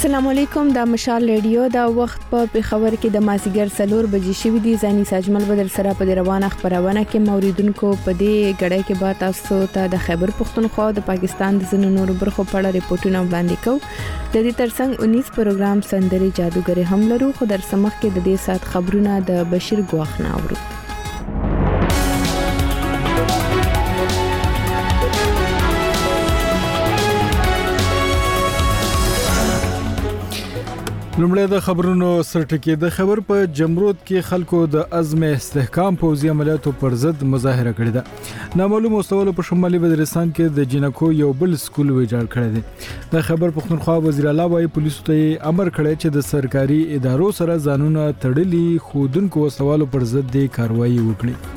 السلام علیکم د مشال ریډیو دا وخت په پیښور کې د مازیګر 4 بجې شوې دي. ځاني ساجمل بدر سره په روانه خبرونه کې موریدونکو په دې غړې کې با تاسو ته د خیبر پختونخوا د پاکستان د زنو نور برخو په اړه ریپورتونه وړاندې کوو. د دې ترڅنګ 19 پروګرام سندري جادوګر هم لرو. خو در سمخ کې د دې سات خبرونه د بشیر ګواخنا اورو. لومړی د خبرونو سرټکی. د خبر په جمرود کې خلکو د عزم استحکام پوځي عملیاتو پر ضد مظاهره کړې ده. نامعلوم مستولو په شمالي وزیرستان کې د جنکو یو بل سکول ویجاړ کړی دی. د خبر پختونخوا وزیر اعلی وايي پولیسو ته امر کړی چې د سرکاري ادارو سره ځانونه تړلي خودونکو وسوالو پر ضد د کاروایی وکړي.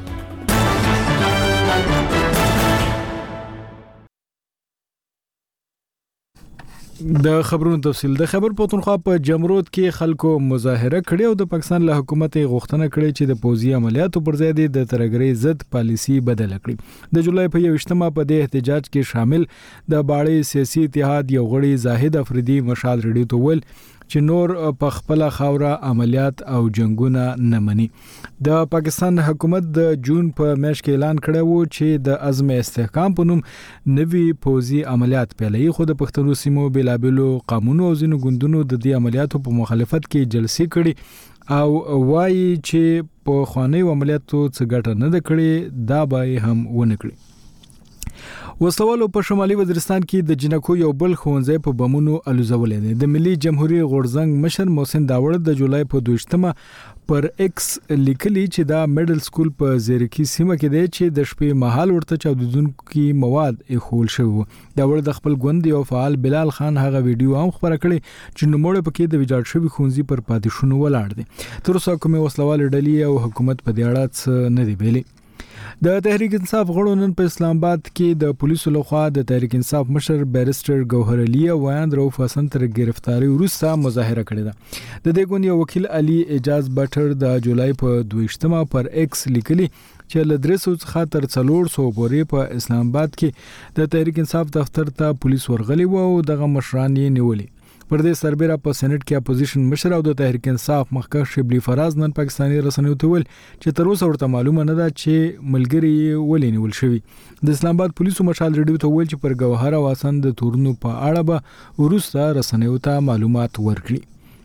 د خبرونو تفصیل. د خبر پختونخوا په جمرود کې خلکو مظاهره کړې او د پاکستان له حکومت غوښتنه کړې چې د پوځي عملیاتو پر ځای د ترګرۍ ضد پالیسی بدل کړي. د جولای په 21مه په دې احتجاج کې شامل د باړې سیاسي اتحاد یو غړي زاهد افریدي مشال ریډیو ته ویل چې نور په خپل خاوره عملیات او جنگونه نه مني. د پاکستان حکومت د جون په میاشت کې اعلان کړی وو چې د عزم استحکام په نوم نوي پوځي عملیات پیلوي. خو د پښتنو سیمو بلابلو قانونو او ځینو ګوندونو د دې عملیاتو په مخالفت کې جلسې کړي او وایي چې په خواني عملیاتو څه ګټه نه ده کړې، دا به هم ونه کړي. وسوالو په شمالي وزیرستان کې د جنکو یو بل ښوونځی په بمونو الوزولې دي. د ملي جمهوریت غورزنګ مشر محسن داوړ د جولای په 22مه پر ایکس لیکلي چې دا میډل سکول په زیرکی سیمه کې دی چې د شپې مهال ورته چاودونکو مواد اخول شوی. داوړ د خپل ګوند یو فعال بلال خان هغه ویډیو هم خبره کړې چې نوموړ پکې د ویجاړ شوی ښوونځي پر پاتې ولاړ دي. تر اوسه کومه وسلوال ډلې او حکومت په دې اړه نه دی ویلي. د تحریک انصاف غړو نن په اسلام آباد کې د پولیسو لخوا د تحریک انصاف مشر بیرسټر ګوهر علي او ویاند رؤف حسن تر گرفتاری وروسته مظاهره کړې ده. د دې ګوند یو وکیل علي اعجاز بټر د جولای په 22مه پر ایکس لیکلي چې ل 300 څخه تر 400 پورې په اسلام آباد کې د تحریک انصاف دفتر ته پولیس ورغلي وو او دغه مشران یې نیولي. پر دې سربېره په سېنات کې اپوزیشن مشر او د تحریک انصاف مخکښ شبلی فراز نن پاکستاني رسنیو ته ویل چې تر اوسه ورته معلومه نه ده چې ملګری ولې نیول شوی. د اسلام آباد پولیسو مشال ریډیو ته ویل چې پر ګوهر او حسن د تورنو په اړه به وروسته رسنیو ته معلومات ورکړي.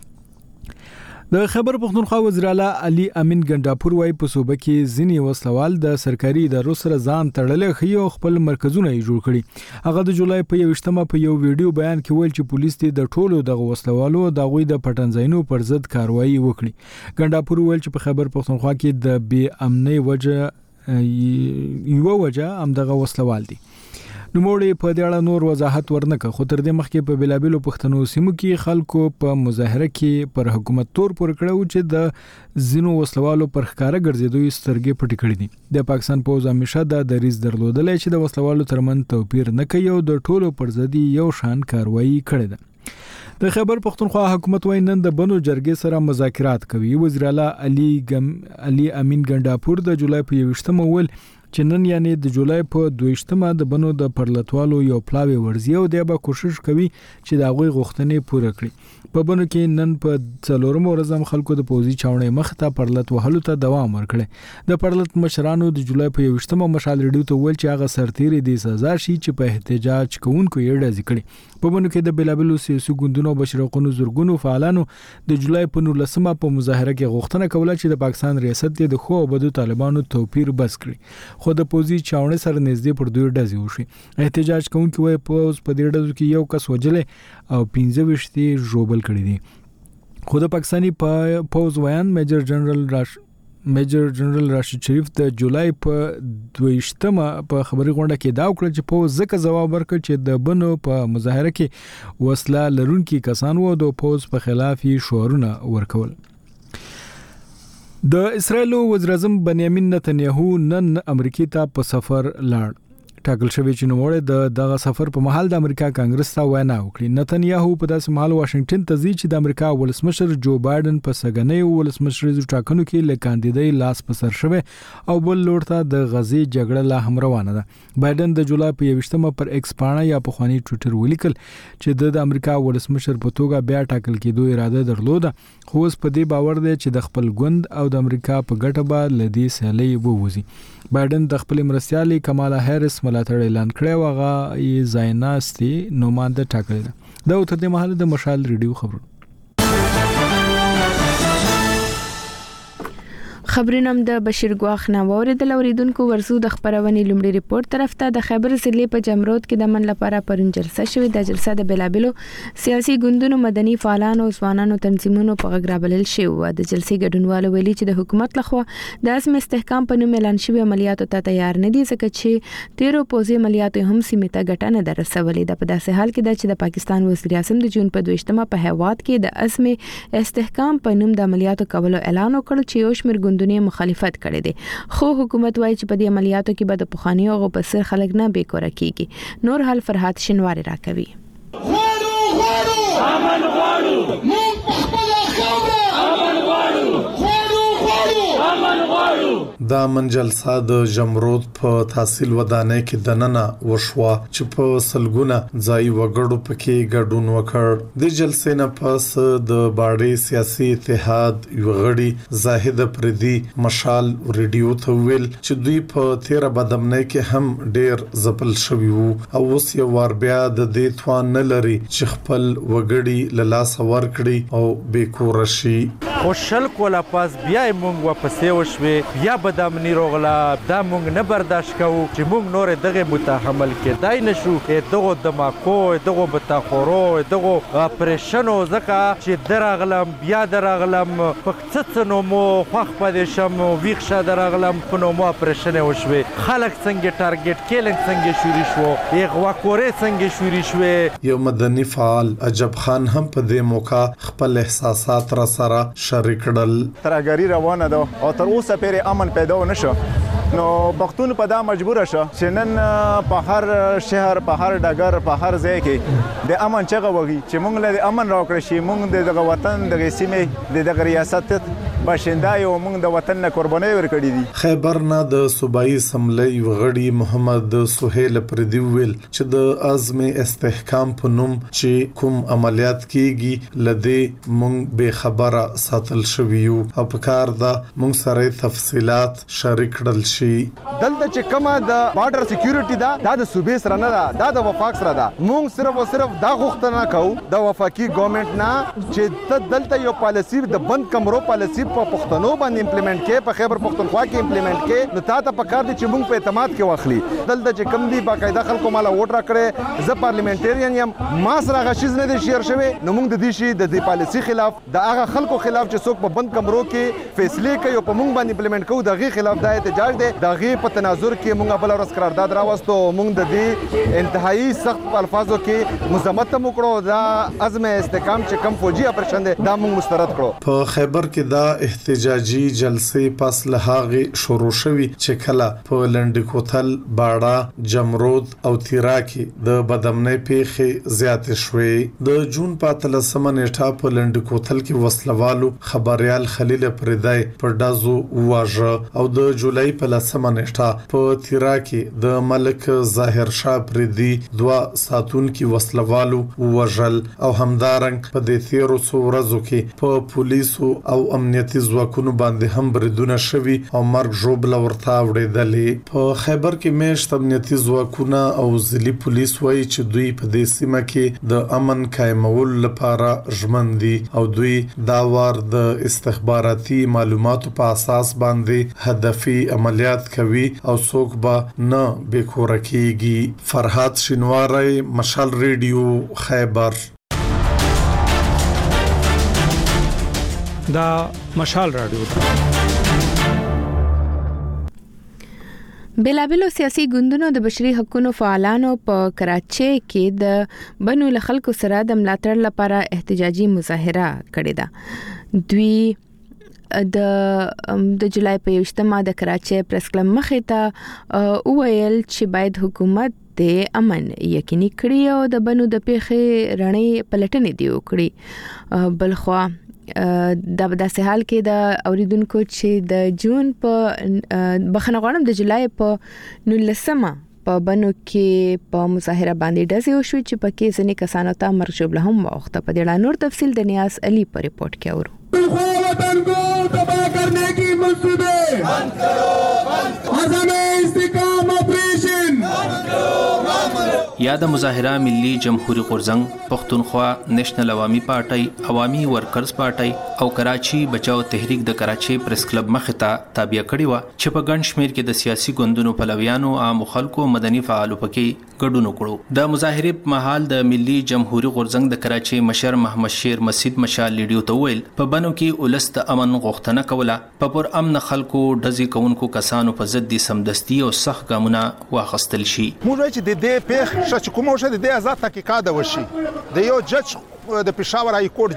د خبر پختونخوا وزیر اعلی علي امین ګنداپور وايي په صوبه کې ځینی وسلوال د سرکاري ادارو سره ځان تړلې خيو خپل مرکزونه یې جوړ کړي. هغه د جولای په 21مه په یو ویډیو بیان کې ویل چې پولیس د ټولو دغه وسلوالو د غوي د پټنځینو پر ضد کاروایی وکړي. ګنداپور ویل چې په خبر پختونخوا کې د بې امنۍ وجه هم دغه وسلوال دي. نوموړي په دې اړه نور وضاحت ورنکړ. خو تر دې مخکې په بلابلو پښتنو سیمو کې خلکو په مظاهره کې پر حکومت تور پور کړو چې د زینو وسلوالو پر ښکارا ګرځېدوي سترګې پټې کړې دي. د پاکستان پوز همیشه د دریز درلودل چې د وسلوالو ترمن توپیر نه کوي او د ټولو پر ضد یو شان کاروایی کړې ده. د خبر پختونخوا حکومت وايي نن د بنو جرګې سره مذاکرات کوي. وزیر اعلی علي امین ګنداپور د جولای په 21مه ول چې نن یعنی د جولای په 22مه د بنو د پرلتوالو یو پلاوی ورزي او د به کوشش کوي چې دا غوي غوښتنې پوره کړي. په بنو کې نن په 4 ورځم خلکو د پوزي چاونې مخ ته پرلت وهلو ته دوام ورکړي. د پرلت مشرانو د جولای په 21مه مشال ریډیو ته ویل چې هغه سرتیري د سزا شي چې په احتجاج کوونکو یې ډز کړي. په بنو کې د بلابلو سیاسي ګوندونو بشرقونو زورګونو فعالانو د جولای په 19مه په مظاهره کې غوښتنه کوله چې د پاکستان ریاست د خو او بدو طالبانو توپیر بس کړي. خو د پوزي چاونې سره نږدې پر دوی ډزې وشي. احتجاج کوونکي وایي پوز په دې ډزو کې یو کس وجلې او 15 ژوبل کړي دي. خو د پاکستاني پوز ویان میجر جنرال راشد شریف د جولای په 22مه په خبري غونډه کې دا وکړه چې پوز ځکه ځواب ورکړ چې د بنو په مظاهره کې وسله لرونکي کسان وو د پوز په خلاف شعارونه ورکول. د اسرائیل وزیر اعظم بنیامین نتنیاهو نن امریکا ته په سفر لاړ. ټاکل شوی چې نوموړی دغه سفر په مهال د امریکا کانګرس ته وینا وکړي. نتنیاهو په داسې مهال واشنگټن ته ځي چې د امریکا ولسمشر جو بایدن په سګنۍ ولسمشریزو ټاکنو کې له کاندیدای لاس په سر شوی او بل لور ته د غزي جګړه لا هم روانه ده. بایدن د جولای په 28مه پر ایکس پاڼه یا په خواني ټوئیټر ولیکل چې د امریکا ولسمشر په توګه بیا ټاکل کېدو اراده درلوده، خو اوس په دې باور دی چې د خپل ګوند او د امریکا په ګټه به لدی سیالي ووزي. بایدن د خپل مرستیالي کمالا هریس ملاتړ اعلان کړی او هغه یې زایناستي نوماند ټاکل ده. دا تر دې مهاله د مشال ریډیو خبرونه د بشیر ګواخ نوور د لوریدونکو ورسو د خبرونې لومړي ریپورت طرف ته د خیبر ضلع په جمرود کې د من لپاره پرون جلسه شوې. د جلسه د بلابلو سیاسي ګوندونو، مدني فعالانو او ځوانانو تنظیمونو په غږرابلل شوی و. د جلسې ګډونوالو ویلي چې د حکومت لخوا د عزم استحکام په نوم اعلان شوی عملیاتو ته تیار نه دي، ځکه چې تیرو پوزي عملیاتو هم سیمه ته ګټه نه درسولې ده. په داسې حال کې چې د پاکستان وزیر اعظم د جون په 22مه په هواد کې د عزم استحکام په نوم د عملیاتو کولو اعلان وکړ چې یو شمېر ګوندونه مخالفت کړي دي، خو حکومت وايي چې په دې عملیاتو کې به د پخوانیو غو په سر خلک نه بیکوره کیږي. نور حال فرحات شنواری راکوي. امن غواړو موږ خپل خاوره، امن غواړو امن غواړو. دا منجلسه د جمرود په تحصیل ودانۍ کې دننه وشوه چې په سلګونه ځای وګړو پکې ګډون وکړ. د جلسې نه پس د باړې سیاسي اتحاد یو غړي زاهد پردي مشال ریډیو ته ویل چې دوی په 13 بدمنۍ کې هم ډیر زپل شوی وو او اوس یو ور بیا د دې توان نه لري چې خپل وګړي له لاس ور کړي او بیکور شي. خوشل کولا پاس بیا مونږ واپسې وشوي، بیا بدامنی روغلا، دا مونږ نه برداشت کوو چې مونږ نور دغه متحمل کېدای نشو. دغه دماکو، دغه بتاخورو، دغه اپریشنو زکه چې دراغلم بیا دراغلم پکڅڅنو مو خوخ پدې شم ویښه دراغلم په نو مو اپریشن وشوي. خلک څنګه ټارګټ کېلنګ څنګه شوري شو، یغوا کورې څنګه شوري شو. یو مدني فعال عجب خان هم په دې موقع خپل احساسات را سره شریک کړل. ترګری روانه ده او تر اوسه پرې امن پیدا ونشو، نو پښتون په دا مجبور شه چې نن په هر شهر، په هر ډګر، په هر ځای کې د امن چغه وږي چې موږ له امن راوکړ شي. موږ د وطن د سیمې د ریاست باشنده یو، موږ د وطن نه قرباني ورکړې دي. خیبر نه د صوبایي اسمبلی وغړي محمد سهیل پردي ویل چې د عزم استحکام په نوم چې کوم عملیات کیږي لدې موږ به خبره ساتل شویو او په کار دا موږ سره تفصيلات شریک کړل شي. دلته چې کومه د بارډر سکیورټي دا د صوبې سره نه ده، دا د وفاق سره ده. موږ صرف او صرف دا غوښتنه کوو د وفاقي ګورنمنت نه چې دلته یو پالیسی د بند کمرو پالیسی په پښتنو باندې امپلیمنٹ کې، په خیبر پښتونخوا کې امپلیمنٹ کې. نو تاسو په کار دي چې موږ په اعتماد کې واخلي. دلته چې کم دي باقاعده خلکو مال ووټ راکړي، زه پارلیمنټریان یم، ما سره غشیز نه دي شیر شوی. نو موږ د دې شي د دې پالیسی خلاف، د هغه خلکو خلاف چې څوک په بند کمرو کې فیصله کوي او په موږ باندې امپلیمنٹ کوو، دغه خلاف د احتجاج دی. دغه په تناظر کې موږ بل ورځ قرارداد راوستو. موږ د دې انتهایی سخت الفاظو کې مذمت وکړو. دا عزم استحکام چې کم فوجي اپریشن دی دا موږ مسترد کړو. په خیبر کې دا احتجاجي جلسې پس له هغه شروع شوي چې کله په لنډکوتل، باړه، جمرود او تیرا کې د بدامنۍ پیښې زیات شوې. د جون په 13مه نیټه په لنډکوتل کې وسلوالو خبريال خلیل پردای په دازو واژه او د جولای په 10مه نیټه په تیرا کې د ملک ظاهر شاه پردي 2 ساتونکو وسلوالو وژل او همدارنګ په دې 13 ورځو کې په پولیسو او امنیتي ځواکونو باندې هم بریدونه شوي او مرګ ژوبله ورته وړېدلې. په خیبر کې میشت امنیتي ځواکونه او ځلي پولیس وایي چې دوی په دې سیمه کې د امن قائمولو لپاره ژمن دي او دوی دا وار د استخباراتي معلوماتو په اساس باندې هدفي عملیات کوي او څوک به نه بیکوره کیږي. فرحات شینواری، مشال ریډیو، خیبر. دا مشال رادیو. بلابلو سیاسي ګوندونو د بشري حقوقو فعالانو په کراچۍ کې د بنو خلکو سره د ملاتړ لپاره احتجاجي مظاهره کړې ده. دوی د جولای په 28مه د کراچۍ پریس کلب مخې ته وویل چې باید حکومت د امن یقیني کړي او د بنو د پیښې رڼې پلټنې دی وکړي. بلخوا دا په داسې حال کې د اوریدونکو چې د جون په بخنه غواړم د جولای په 19مه په بنو کې په مظاهره باندې ډزې وشوې چې پکې ځینې کسانو ته مرګ ژوبله هم واوښته. په دې اړه نور تفصیل د نیاز علي په ریپورت کې اورو. वतन को तबाह करने की मंसूबे बंद करो अज़म इस्तिकाम ऑपरेशन बंद करो. یا د مظاهره ملي جمهوریت غورځنګ پښتونخوا نېشنل عوامي پارټي عوامي ورکرز پارټي او کراچي بچاو تحریک د کراچي پریس کلب مخې ته تابع کړی و چې په ګڼ شمیر کې د سیاسي ګوندونو پلویانو عام خلکو مدني فعالو پکې ګډون وکړو. د مظاهره په محل د ملي جمهوریت غورځنګ د کراچي مشر محمد شیر مسجد مشال لیډیو ته ویل په بنو کې ولس د امن غوښتنه کوله. په پر امن خلکو ډزې کوونکو کسانو په ضد د سمدستي او سخت ګامونه واخیستل شي. موږ چې د دې پیښ چې کومه وشو د دې آزاد تحقیقات وشي د یو جج د پېښور هاي کورټ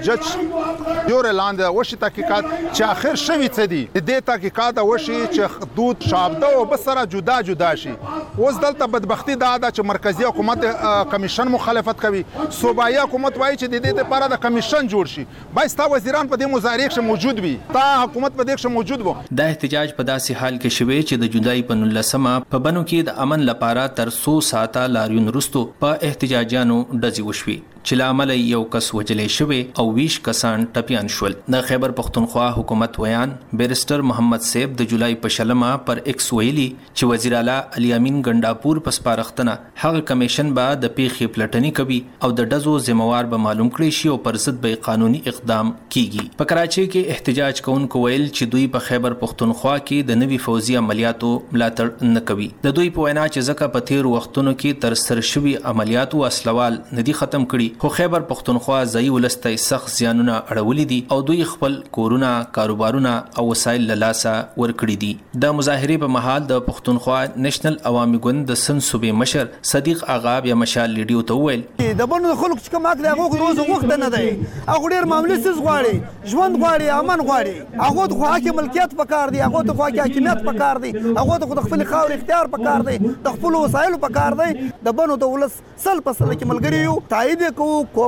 جج یو لاندې وشي تحقیقات چې اخر شوی څه دي د دې تحقیقات وشي چې حدود شابده او بسره جدا شي. اوس دلته بدبختی دا ده چې مرکزی حکومت کمیشن مخالفت کوي. صوبایي حکومت وایي چې د دې لپاره د کمیشن جوړ شي. بایستا وزیران په دې مظاهره کې موجود وي تا حکومت په دې کې موجود وو. دا احتجاج په داسې حال کې شوی چې د جولای په 19مه په بنو کې د امن لپاره تر 100 ساعته لاریون وروسته په احتجاجانو ډزې وشوي چې لامل یو کس وجلې شوی او 20 کسان ټپيان شول. د خیبر پښتونخوا حکومت ویان بیرستر محمد سیب د جولای په شلمه پر ایکس ویلي چې وزیر اعلی علي امین ګنداپور په سپارښتنه هغه کمیشن به د پیښې پلټنې کوي او د ډزو ذمہوار به معلوم کړي شي او پر ضد به قانوني اقدام کیږي. په کراچۍ کې احتجاج کوونکو ویل چې دوی په خیبر پښتونخوا کې د نوي فوزي عملیاتو ملاتړ نه کوي. د دوی په وینا چې ځکه په تیر وختونو کې تر سره شوي عملیاتو اصلوال ندي ختم کړي خو خیبر پښتونخوا ځای ولسته سخت زیانونه اړولې دي او دوی خپل کورونه کاروبارونه او وسایل له لاسه ورکړي دي. د مظاهرې په محل د پښتونخوا نېشنل عوامي ګوند د سن صوبې مشر صدیق آغا یا مشال لیډیو ته ویل د بنو خلکو چې کوم اکل هغه روز وخت نه دی هغه ډیر معاملې سز غواړي ژوند غواړي امن غواړي هغه د حق ملکیت پکار دی هغه د حاکمیت پکار دی هغه د خپل خاور اختیار پکار دی د خپل وسایل پکار دی. د بنو د ولس سل پسل کې ملګری یو تایید کوو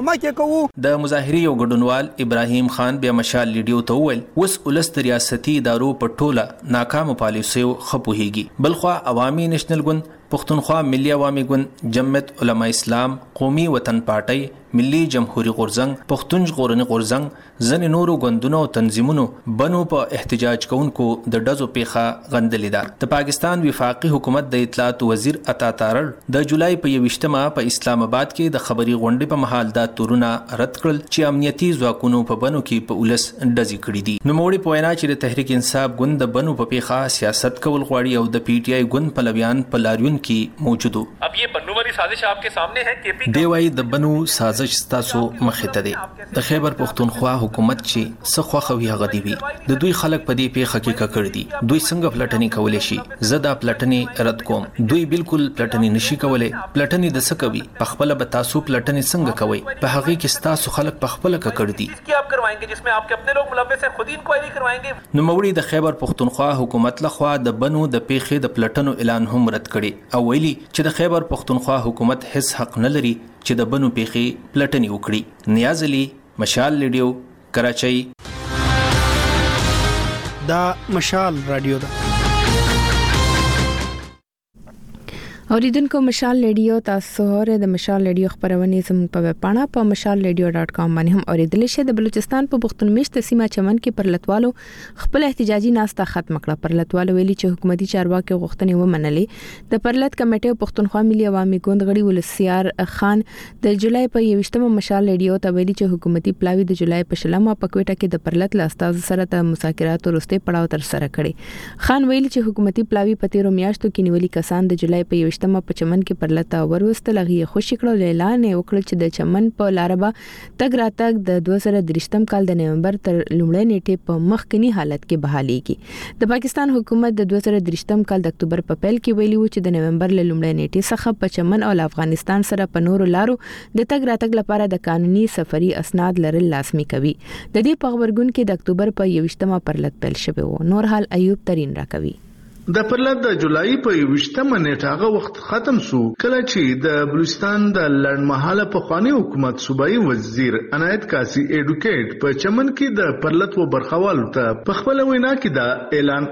د مظاهرې یو ګډونوال ابراهیم خان بیا مشال لیډیو ته ویل اوس ولس د ریاستي ادارو په ټوله ناکام پالیسیو خپوهیږي. بلخوا عوامي نېشنل ګوند پښتونخوا ملي عوامي ګوند جمعیت علما اسلام قومي وطن پارټي ملي جمهوریت غورځنګ پښتونژ غورنی غورځنګ ځنې نورو ګوندونو او تنظیمونو بنو په احتجاج کوونکو د ډزو پیښه غندلې ده. د پاکستان وفاقي حکومت د اطلاعات وزیر عطا تارړ د جولای په 28مه په اسلام آباد کې د خبري غونډې په محل دا تورونه رد کړل چې امنیتي ځواکونو په بنو کې په ولس ډزې کړې دي. نو موړي په وینا چې د تحریک انصاف ګوند د بنو په پیښه سیاست کول غواړي او د پی ټ آی ګوند پلویان په لاریون کې موجودو. اب یہ بنو والی سازش آپ کے سامنے ہے کہ دی وای د بنو سازش تاسو مخه ته دي. د خیبر پښتونخوا حکومت چې څه خوخوي هغه دی وی د دوی خلک په دې پیښه کې ککړ دي. دوی څنګه پلټنې کولې شي زدا پلټنې رد کوم. دوی بالکل پلټنې نشي کولای. پلټنې د څه کوي په خپل به تاسو پلټنې څنګه کوي په هغه کې تاسو خلک په خپل ککړ دي. کی آپ کروائیں جس میں آپ کے اپنے لوگ ملوث ہیں خود انکوائری کروائیں گے. نو موړي د خیبر پښتونخوا حکومت لخوا د بنو د پیښې د پلټنو اعلان هم رد کړي او ویلي چې د خیبر پښتونخوا حکومت هیڅ حق نه لري چې د بنو پیښې پلټنې وکړي. نیاز علي مشال لیډیو کراچۍ. دا مشال رادیو ده. اوریدونکو مشال لیډیو تاسو هره د مشال لیډیو خبرونه زموږ په ویب پاڼه په mashalradio.com باندې هم اوریدل شئ. د بلوچستان په پښتون میشت سیمه چمن کې پرلتوالو خپل احتجاجي ناسته ختم کړه. پرلتوالو ویلي چې حکومتي چارواکي غوښتنې ومنلې. د پرلت کمیټې پښتونخوا ملي عوامي ګوند غړي ولسیار خان د جولای په 28مه مشال لیډیو ته ویلي چې حکومتي پلاوی د جولای په شلمه په کوټه کې د پرلت لاستاز سره د مذاکراتو وروسته پړاو تر سره کړي. خان ویلي چې حکومتي پلاوی په 13 میاشتو کې نیولي کسان د جولای په 28مه په چمن کې پرلته وروستل غي خوشی کړو اعلان وکړ چې د چمن په لاربا تګ راتګ د 2023م کال د نومبر تر لومړۍ نیټه په مخکنی حالت کې بحاليږي د پاکستان حکومت د 2023م کال د اکتوبر په پیل کې ویلي و چې د نومبر له لومړۍ نیټې څخه په چمن او افغانستان سره په نورو لارو د تګ راتګ لپاره د قانوني سفري اسناد لرل لازمي کوي د دې په خبرګون کې د اکتوبر په 28مه پرلط پیل شوی و نور حال ایوب ترين راکوي د پرلط د جولای په 28مه نیټه هغه وخت ختم شو کله چې د بلوچستان د لړمحاله په خواني حکومت صوبایي وزیر عنایت کاسي اډوکیټ په چمن کې د پرلط و برخوالو ته په خپل وینا کې دا اعلان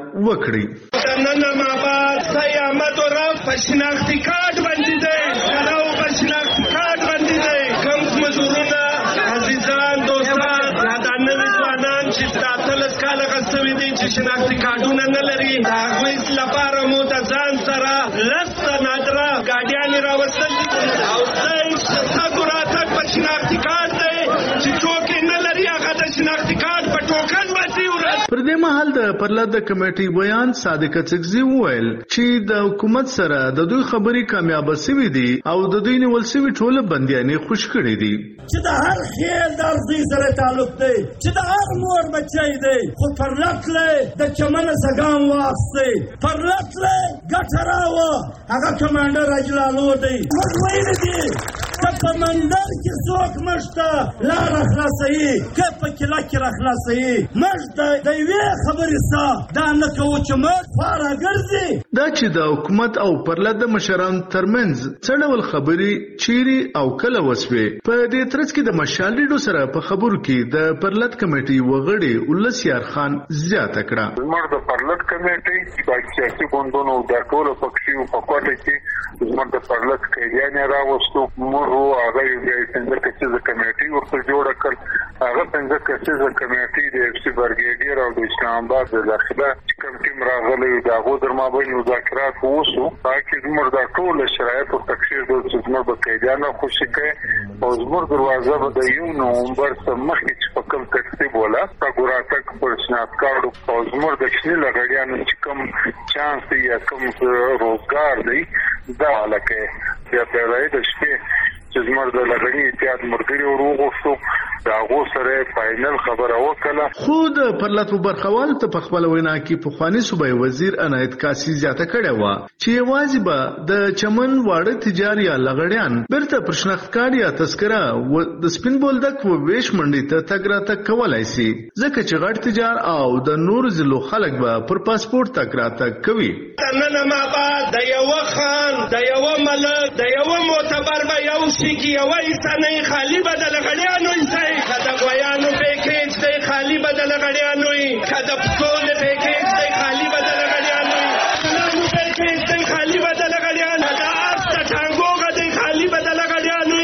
وکړي نن ما بعد سیامت او را پښناختي کارت باندې دی راو پښناختي کارت باندې دی کوم مزورونه عزیزان دوستان دا نن ځوانان چې تاسو کاله غسوي دي چې شناختي کارتونه نه لري دا غوي لپاره مو د ځان سره لست نادره ګاډیان راوستل او څنګه څنګه راته په شناختي کارت دی چې څوک نه لري هغه د شناختي کارت په ټوکن باندې ورته پر دې مهال د پرلط د کمیټي بیان صادق چغزي وویل چې د حکومت سره د دوی خبرې کامیاب شوې دي او د دوی نیول شوی ټول بنديانې خوش کړي دي چې د هر خیل د ارزي سره تعلق دی چې د هر مور بچی دی خو پرلط له د چمن سګام واسطه پرلط له ګټراوه هغه کمانډر اجلالو دی موږ ویل دي په منډر کې څوک مشته لا راخلاصي کپ کلا کې راخلاصي مشته د وی خبرې سا دا نه کوو چې موږ فارا ګرځي دا چې د حکومت او پرلط د مشران ترمنځ څړول خبرې چيري او کله وسوي په دې ترڅ کې د مشال ډیډو سره په خبرو کې د پرلط کمیټي وغړي ولسیار خان زیاته کړه زموږ د پرلط کمیټي د سیاسي ګوندونو د ټولو پکښې په کوټه کې زموږ د پرلط کېدانې راوستو مو هغه یې څنګه چې کمیټي ورته جوړ کړ هغه څنګه چې کمیټي د اف سی برګیډیر او د اسلام آباد د داخله کوم ټیم راغلی دا غوډر ما بین مذاکرات وشو تاکي زموږ د ټول شرایط او تکشیر د زموږ د کېدانو خوشی کې او زموږ دروازه به د 1 نومبر څخه مخکې چې په کوم ترتیب ولا تاګورا تک پر شناخت کارو او زموږ د شنل غړیانو چې کوم چانس دی یا کوم روزګار دی دا لکه بیا په راځي د شپې چې زموږ د لغړی اتحاد مرګري وروغوستو دا غو سره فائنل خبره وکړه خود پرلط برخوال ته په خپل وینا کې په خواني صوبایي وزیر عنایت کاسي زیاته کړه و چې واجب د چمن واړه تجاري لغړیان برته پرشنخت کار یا تذکره د سپین بولدک و ویش منډي ته تګراته کولای شي ځکه چې غړ تجار او د نور ضلع خلک به پر پاسپورت تګراته کوي نن ما بعد د یو خان د یو ملک د یو معتبر به یو شي یو ایسانه خالی بدل غړیانو انسای کدا غویانو پیکیج دی خالی بدل غړیانو کدا پټول پیکیج دی خالی بدل غړیانو نو پیکیج دی خالی بدل غړیانو دا است ټانګو غدي خالی بدل غړیانو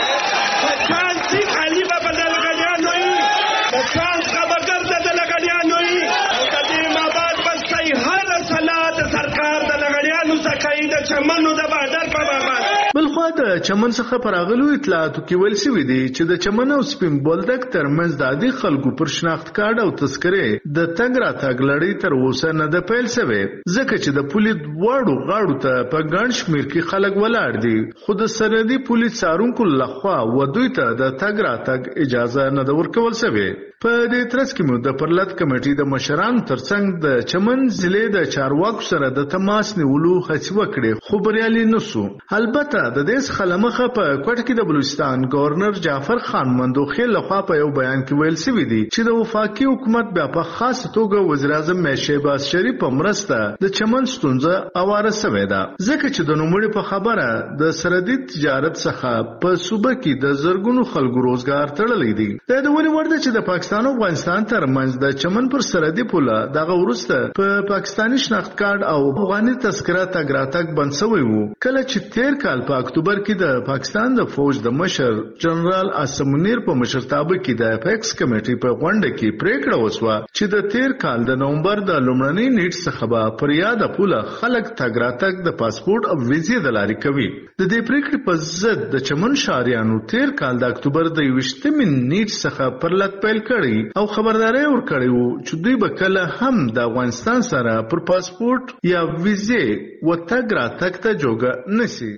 پچان سی خالی بدل غړیانو پچان خبر بدل غړیانو او کدی ما بعد بسای هر صلات سرکار د غړیانو زکای د چمنو د بادر په بابا بلخوا د چمن څخه پراغلو اطلاعاتو کې ویل شوی دی چې د چمن او سپین بولدک ترمنځ د عادي خلکو پر شناخت کارت او تذکره د تګ راتګ لړۍ تر اوسه نه د پیل شوی ځکه چې د پولیس واړو غاړو ته په ګڼ شمیر کې خلک ولاړ دي خو د سرحدي پولیس څارونکو لخوا ودوی ته د تګ راتګ اجازه نه د ورکول شوی په دې ترڅ کې مو د پرلط کمیټې د مشرانو ترڅنګ د چمن ضلع د چارواکو سره د تماس نیولو هڅه وکړه خو بریالي نشو البته د دې خلمخه په کوټ کې د بلوچستان گورنر جعفر خان مندوخیل لخوا په یو بیان کې ویل شوی دی چې د وفاقي حکومت بیا په خاص توګه وزیر اعظم شهباز شریف په مرسته د چمن ستونزه اواره شوې ده ځکه چې د نوموړي په خبره د سرحدي تجارت څخه په صوبه کې د زرګونو خلکو روزګار تړلې دي د ولې ورده چې د پاکستان او افغانستان ترمنځ د چمن پر سرحدي پوله دغه ورسته په پاکستاني شناخت کارت او افغاني تذکره تګ راتګ بند شوی وو کله چې 13 کال په اکتوبر کې د پاکستان د فوج د مشر جنرال عاصم منیر په مشرتابه کې د اپیکس کمیټې په غونډه کې پریکړه وشوه چې د 13 کال د نومبر د لومړنۍ نیټ څخه به پر یاد پوله خلک تګ راتګ د پاسپورت او ویزې د لارې کوي د دې پریکړې په ضد د چمن شاریانو 13 کال د اکتوبر د 20مې نیټ څخه پرلط پیل کړ کړی او خبرداري ورکړی وو چې دوی به کله هم د افغانستان سره پر پاسپورت یا ویزه وتګ راتګ ته جوګه نشي.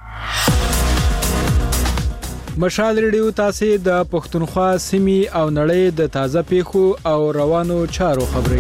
مشال ریډیو تاسو د پښتونخوا سیمې او نړۍ د تازه پیښو او روانو چارو خبري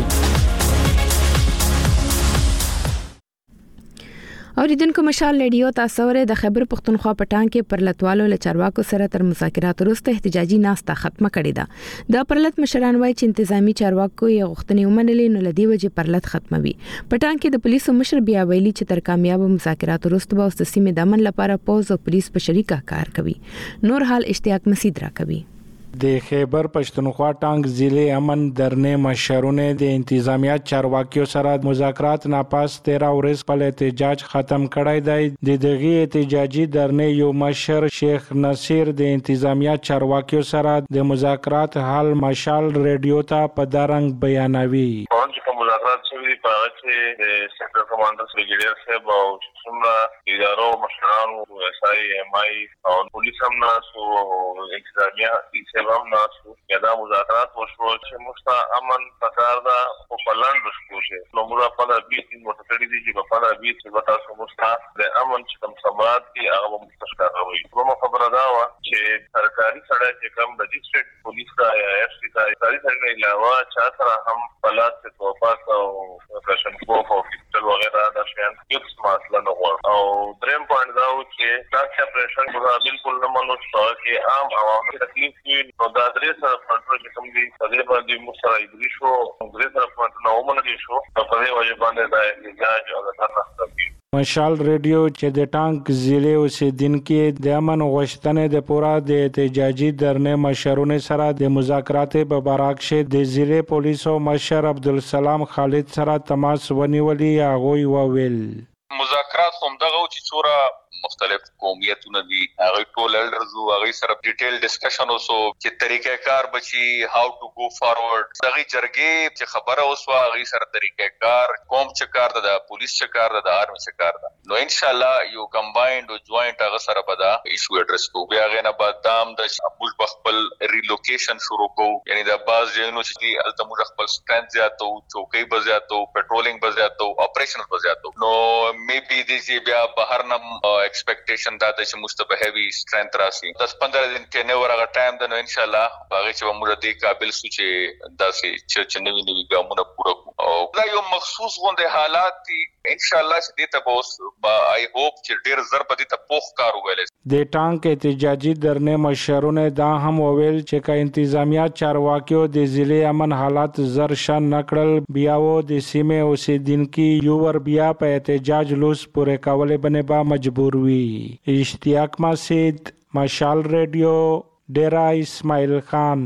اوریدونکو مشال ریډیو تاسو ورې د خیبر پښتونخوا پټان کې پرلتوالو له چارواکو سره تر مذاکرات وروسته احتجاجي ناسته ختمه کړې ده. د پرلت مشران وایي چې انتظامی چارواکو یې غوښتنې ومنلې نو لدی وجه پرلت ختموي. پټان کې د پولیسو مشر بیا ویلي چې تر کامیاب مذاکرات وروسته به د سیمې د امن لپاره پوز او پولیس په شریکه کار کوي. نور حال اشتیاق مسید را کوي. د خیبر پښتونخوا ټانک ضلع امن درنه مشرونه د انتظامیه چارواکیو سره مذاکرات ناپاس 13 ورځ په احتجاج ختم کړای دی. د دغه احتجاجي درنه یو مشر شیخ نصیر د انتظامیه چارواکیو سره د مذاکرات حال مشال ریډیو ته په دارنګ بیانوي. مذاکرات شوی په هغه کې د سیکټر کمانډر بریګیډیر صاحب او څومره ادارو مشرانو اس آی ایم آی او پولیس هم ناسو انتظامیه صاحب هم ناسو دا مذاکرات وشو چې موږ امن پکار دا په پلاند وشو نو موږ په دې بیت متفقین دي چې په دې بیت چې تاسو موږ د امن چې کوم سمات دي هغه مستشکر وي. کومه خبره دا و چې سرکاري سړی چې کوم د ډیسټریکټ پولیس دا یا اف سی دا ساري سره علاوه چا سره هم پلات څخه توپاس او فیشن کوف او فیسټل وغیرہ دا شیان هیڅ مسله نه و. او دریم پوینټ دا و چې دا پریشر موږ بالکل نه منو چې عام عوام تکلیف وي نو دا درې سره کنټرول کوم دي دې باندې موږ سره ایډری شو درې سره کنټرول نه ومنل شو په دې وجه باندې دا احتجاج او دا تاسو مشال ریډیو چې د ټانک ضلع اوسیدونکو د امن غوښتنې د پورا د احتجاجي درنه مشرونه سره د مذاکرات په بارکشه د ضلع پولیسو مشر عبدالسلام خالد سره تماس ونیولي. هغه وویل مذاکرات هم دغه چې څوره مختلف قومیتونه دي هغه ټول الډرز او هغه سره ډیټیل ډسکشن وسو چې طریقې کار بچي هاو ټو گو فارورډ دغه جرګې چې خبره وسو هغه سره طریقې کار کوم چې کار د پولیس چې کار د آرمي چې کار ده نو ان شاء الله یو کمباینډ او جوائنټ هغه سره به دا ایشو اډرس کو بیا غنه بعد دام د موږ خپل ریلوکیشن شروع کو یعنی د باز ژوند چې الته موږ خپل سټرنث زیاتو چوکۍ بزیاتو پټرولینګ بزیاتو اپریشنز بزیاتو نو میبي دې بیا بهر نم ایکسپیکټیشن دا چې مستبه هیوی سټرنث راشي 10-15 دن کې نو ورغه ټایم د نو ان شاء الله هغه چې موږ دې قابل سو چې داسې چې نوی ګامونه پوره کو او دا یو مخصوص غونډه حالات دي ان شاء الله چې دې ته به آی هوپ چې ډیر ضرب دي ته پوخ کار ویل د ټانک احتجاجي درنه مشرونه دا هم وویل چې کا انتظامیه چارواکیو د ضلع امن حالات زر شان نکړل بیا و د سیمه اوسیدونکو یو ور بیا په احتجاج لوس پورې کولې بنه با مجبور وی. اشتیاق مسید مشال ریډیو ډیرا اسماعیل خان.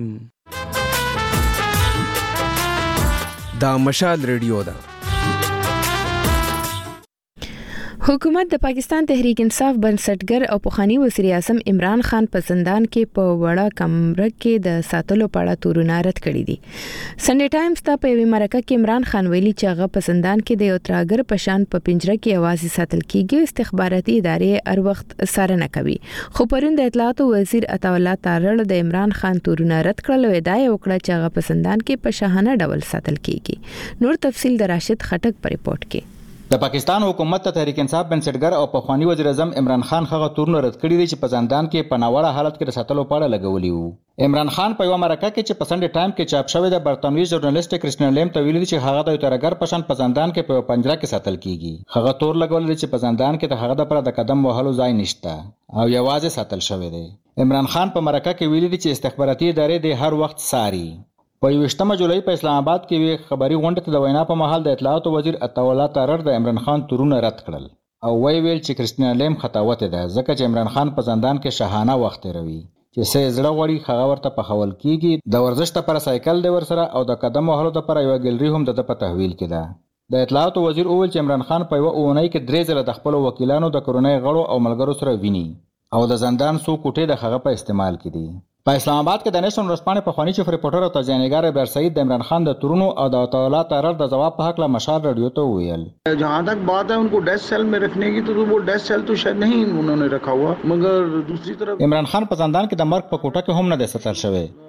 دا مشال ریډیو دا حکومت د پاکستان تحریک انصاف بنسټګر او پخوانی وزیر اعظم عمران خان په زندان کې په وړه کمره کې د ساتلو په اړه تورونه رد کړي دي. سنډي ټایمز ته په یوه مرکه کې عمران خان ویلي چې هغه په زندان کې د یو ترهګر په شان په پنجره کې اوازې ساتل کیږي. استخباراتي ادارې هر وخت څارنه کوي. خو پرون د اطلاعات وزیر عطا الله تارړ د عمران خان تورونه رد کړل او دا یو کړه چې هغه په زندان کې په شاهانه ډول ساتل کیږي. نور تفصیل د راشد خټک په ریپورت کې. د پاکستان حکومت ته تحریک انصاف بنسټګر او پخوانی وزیر اعظم عمران خان هغه تورونه رد کړي دي چې په زندان کې په ناوړه حالت کې رساتلو پاړه لګولي وو. عمران خان په یو مرکه کې چې په سنډي ټایم کې چاپ شوی د برتانوي ژورنالیست کرسټین لیم ته ویلي چې هغه د ترګر پشان په زندان کې په پنجره کې ساتل کیږي. هغه تور لګولي چې په زندان کې د هغه د پر د قدم وهلو ځای نشته او یوازې ساتل شوی دی. عمران خان په مرکه کې ویلي چې استخباراتي ادارې د هر وخت ساري. په 28 جولای په اسلام آباد کې وی خبري غونډه ته د وینا په محل د اطلاعات وزیر عطا الله تارړ د عمران خان تورونه رد کړل او ویل چې کرسټین لیم خطاوت ده ځکه چې عمران خان په زندان کې شاهانه وخت تیروي چې سې زړه غوړي هغه ورته په خول کیږي. د ورزش لپاره سایکل دی ورسره او د قدم وهلو لپاره یو ګلری هم د په تحویل کې ده. د اطلاعات وزیر اول چې عمران خان په یو اونۍ کې 3 ځله د خپل وکیلانو د کورونای غړو او ملګرو سره ویني او د زندان سو کوټې د هغه په استعمال کې دي. په اسلام آباد کې د نشن ورسپانې په خواني چیف ریپورټر او تجانیګار ابراهیم سعید د عمران خان د تورونو او د عطا تارړ د جواب په حق له مشال ریډیو ته ویل जहां तक बात है उनको डेस्क सेल में रखने की तो वो डेस्क सेल तो शायद नहीं उन्होंने रखा हुआ मगर दूसरी तरफ عمران خان په زندان کې د مرګ په کوټه کې هم نه د ساتل شوی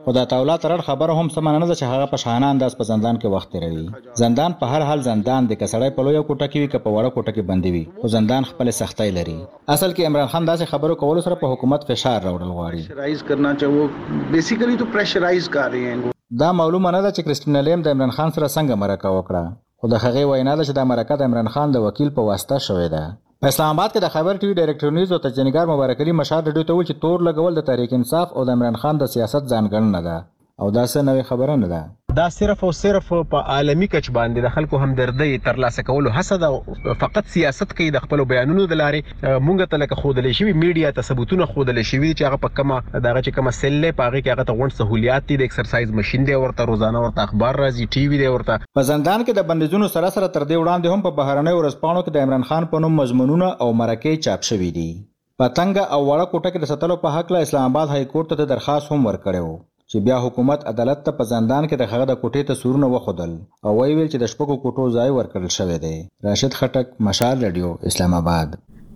خو د عطا الله ترړ خبره هم سمه نه ده چې هغه په شاهانه انداز په زندان کې وخت تیروي. زندان په هر حال زندان دی، که سړی په لویه کوټه کې وي که په وړه کوټه کې بندي وي، خو زندان خپل سختۍ لري. اصل کې عمران خان داسې خبرو کولو سره په حکومت فشار راوړل غواړي. کرنا چاہیے بیسیکلی تو پریشرائز کر رہے ہیں. دا معلومه نه ده چې کریسټین لیم د عمران خان سره څنګه مرکه وکړه، خو د هغې وینا ده چې دا مرکه د عمران خان د وکیل په واسطه شوې ده. په اسلام آباد کې د خبر ټي وي ډایرکټر نیوز او تجزیه‌نګار مبارک علي مشال رډیو ته وویل چې تور لګول د تحریک انصاف او د عمران خان د سیاست ځانګړنه ده او دا څه نوې خبره نه ده. دا صرف او صرف په عالمي کچ باندې د خلکو همدردی ترلاسه کولو هڅه ده. فقط سیاست کوي د خپل بیانونو د لارې. مونږ ته لکه خودلې شوی میډیا ته ثبوتونه خودلې شوی چې هغه په کومه دغه چې کومه سلې پاغه کې هغه ته غونډ سہولیات دي، د ایکسرسایز ماشين دی ورته، روزانه ورته اخبار راځي، ټي وي دی ورته. په زندان کې د بندیزونو سره سره تر دې وړاندې هم په بهرنیو ورځپاڼو کې د عمران خان په نوم مضمونونه او مرکې چاپ شوي دي. په تنګ او وړه کوټه کې د ساتلو په حق له اسلام آباد های کورټ ته درخواست هم ورکړی و چې بیا حکومت عدالت ته په زندان کې د هغه د کوټې ته سورونه وخدل او ویل چې د شپږو کوټو ځای ورکړل شوی دی. راشد خټک، مشال رادیو، اسلام آباد.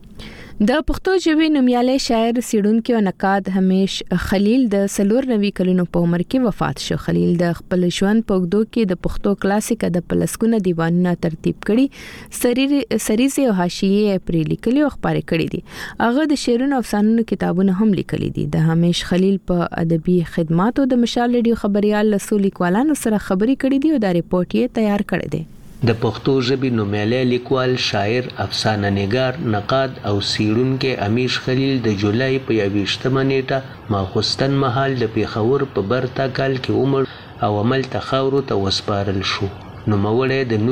د پښتو ژبې نومیالی شاعر څېړونکی او نقاد همیش خلیل د 94 کلونو په عمر کې وفات شو. خلیل د خپل ژوند په اوږدو کې د پښتو کلاسیک ادب په لسګونه دیوانونه ترتیب کړي، سریزې او حاشیې پرې لیکلي او خپاره کړي دي. هغه د شعرونو او افسانو کتابونه هم لیکلي دي. د همیش خلیل په ادبي خدماتو د مشال رادیو خبريال له لیکوالانو سره خبرې کړي دي او دا ریپورت یې تیار کړی دی. د پښتو ژبې نومیالی لیکوال، شاعر، افسانه نګار، نقاد او څیړونکی همیش خلیل د جولای په 21 نیټه ماخوستن مهال د پیښور په برتا کال کې عمر او عمل ته خاورو ته وسپارل شو. نوموړی د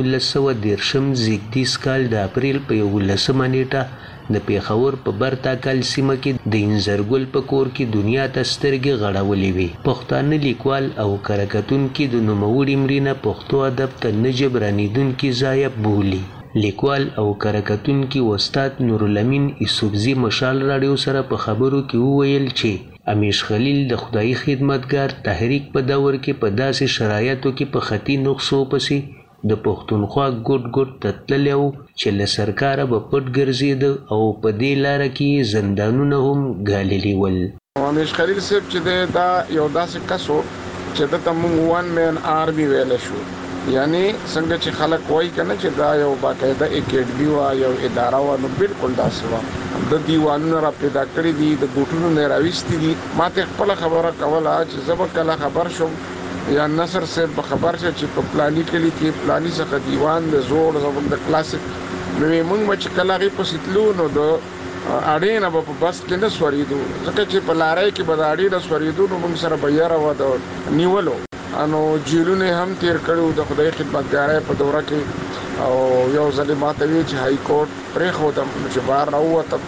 1913 زیږدیز کال د اپریل په 11 نیټه د پیښور په برتا کال سیمه کې د انځرګل په کور کې دنیا ته سترګې غړولې وي. پښتانه لیکوال او کرکټونکي د نوموړي مړینه پښتو ادب ته نه جبرانېدونکي ضایع بولي. لیکوال او کرکټونکي استاد نورالامین یوسفزي مشال رادیو سره په خبرو کې وویل چې همیش خلیل د خدایي خدمتګار تحریک په دور کې په داسې شرایطو کې په خطي نقصو پسې د پښتونخوا ګډ تتللی و چې له سرکاره به پټ ګرځېده او په دې لاره کې زندانونه هم ګاللي ول. همیش خلیل صاحب چې دی دا یو داسې کس و چې ده ته موږ 1 مین آرمي ویلی شو. یعنی څنګه چې خلک وایي که نه چې دا یو باقاعده اکیډمي وه، یو اداره وه، نو بالکل داسې وه. د دیوانونه را پیدا کړي دي، د ګوټونو نه راویستي دي. ما ته خپله خبره کوله چې زه به کله خبر شم یا نصر صاحب خبر شه چې په پلانی کلی کې پلانی څخه دیوان د زوړ زموږ د کلاسیک نو موږ چې کله غي پسیتلو نو د اړې نه په بس کې نه سوریدو، ځکه چې په لارې کې به د اړې نه سوریدو نو موږ سره بیره و د نیولو انو جیلونه هم تیر کړو د خدای خدمتګارۍ په دوره کې. او یو ځل ماته وی چې هاي کورټ پرې خو د چې بار راووتم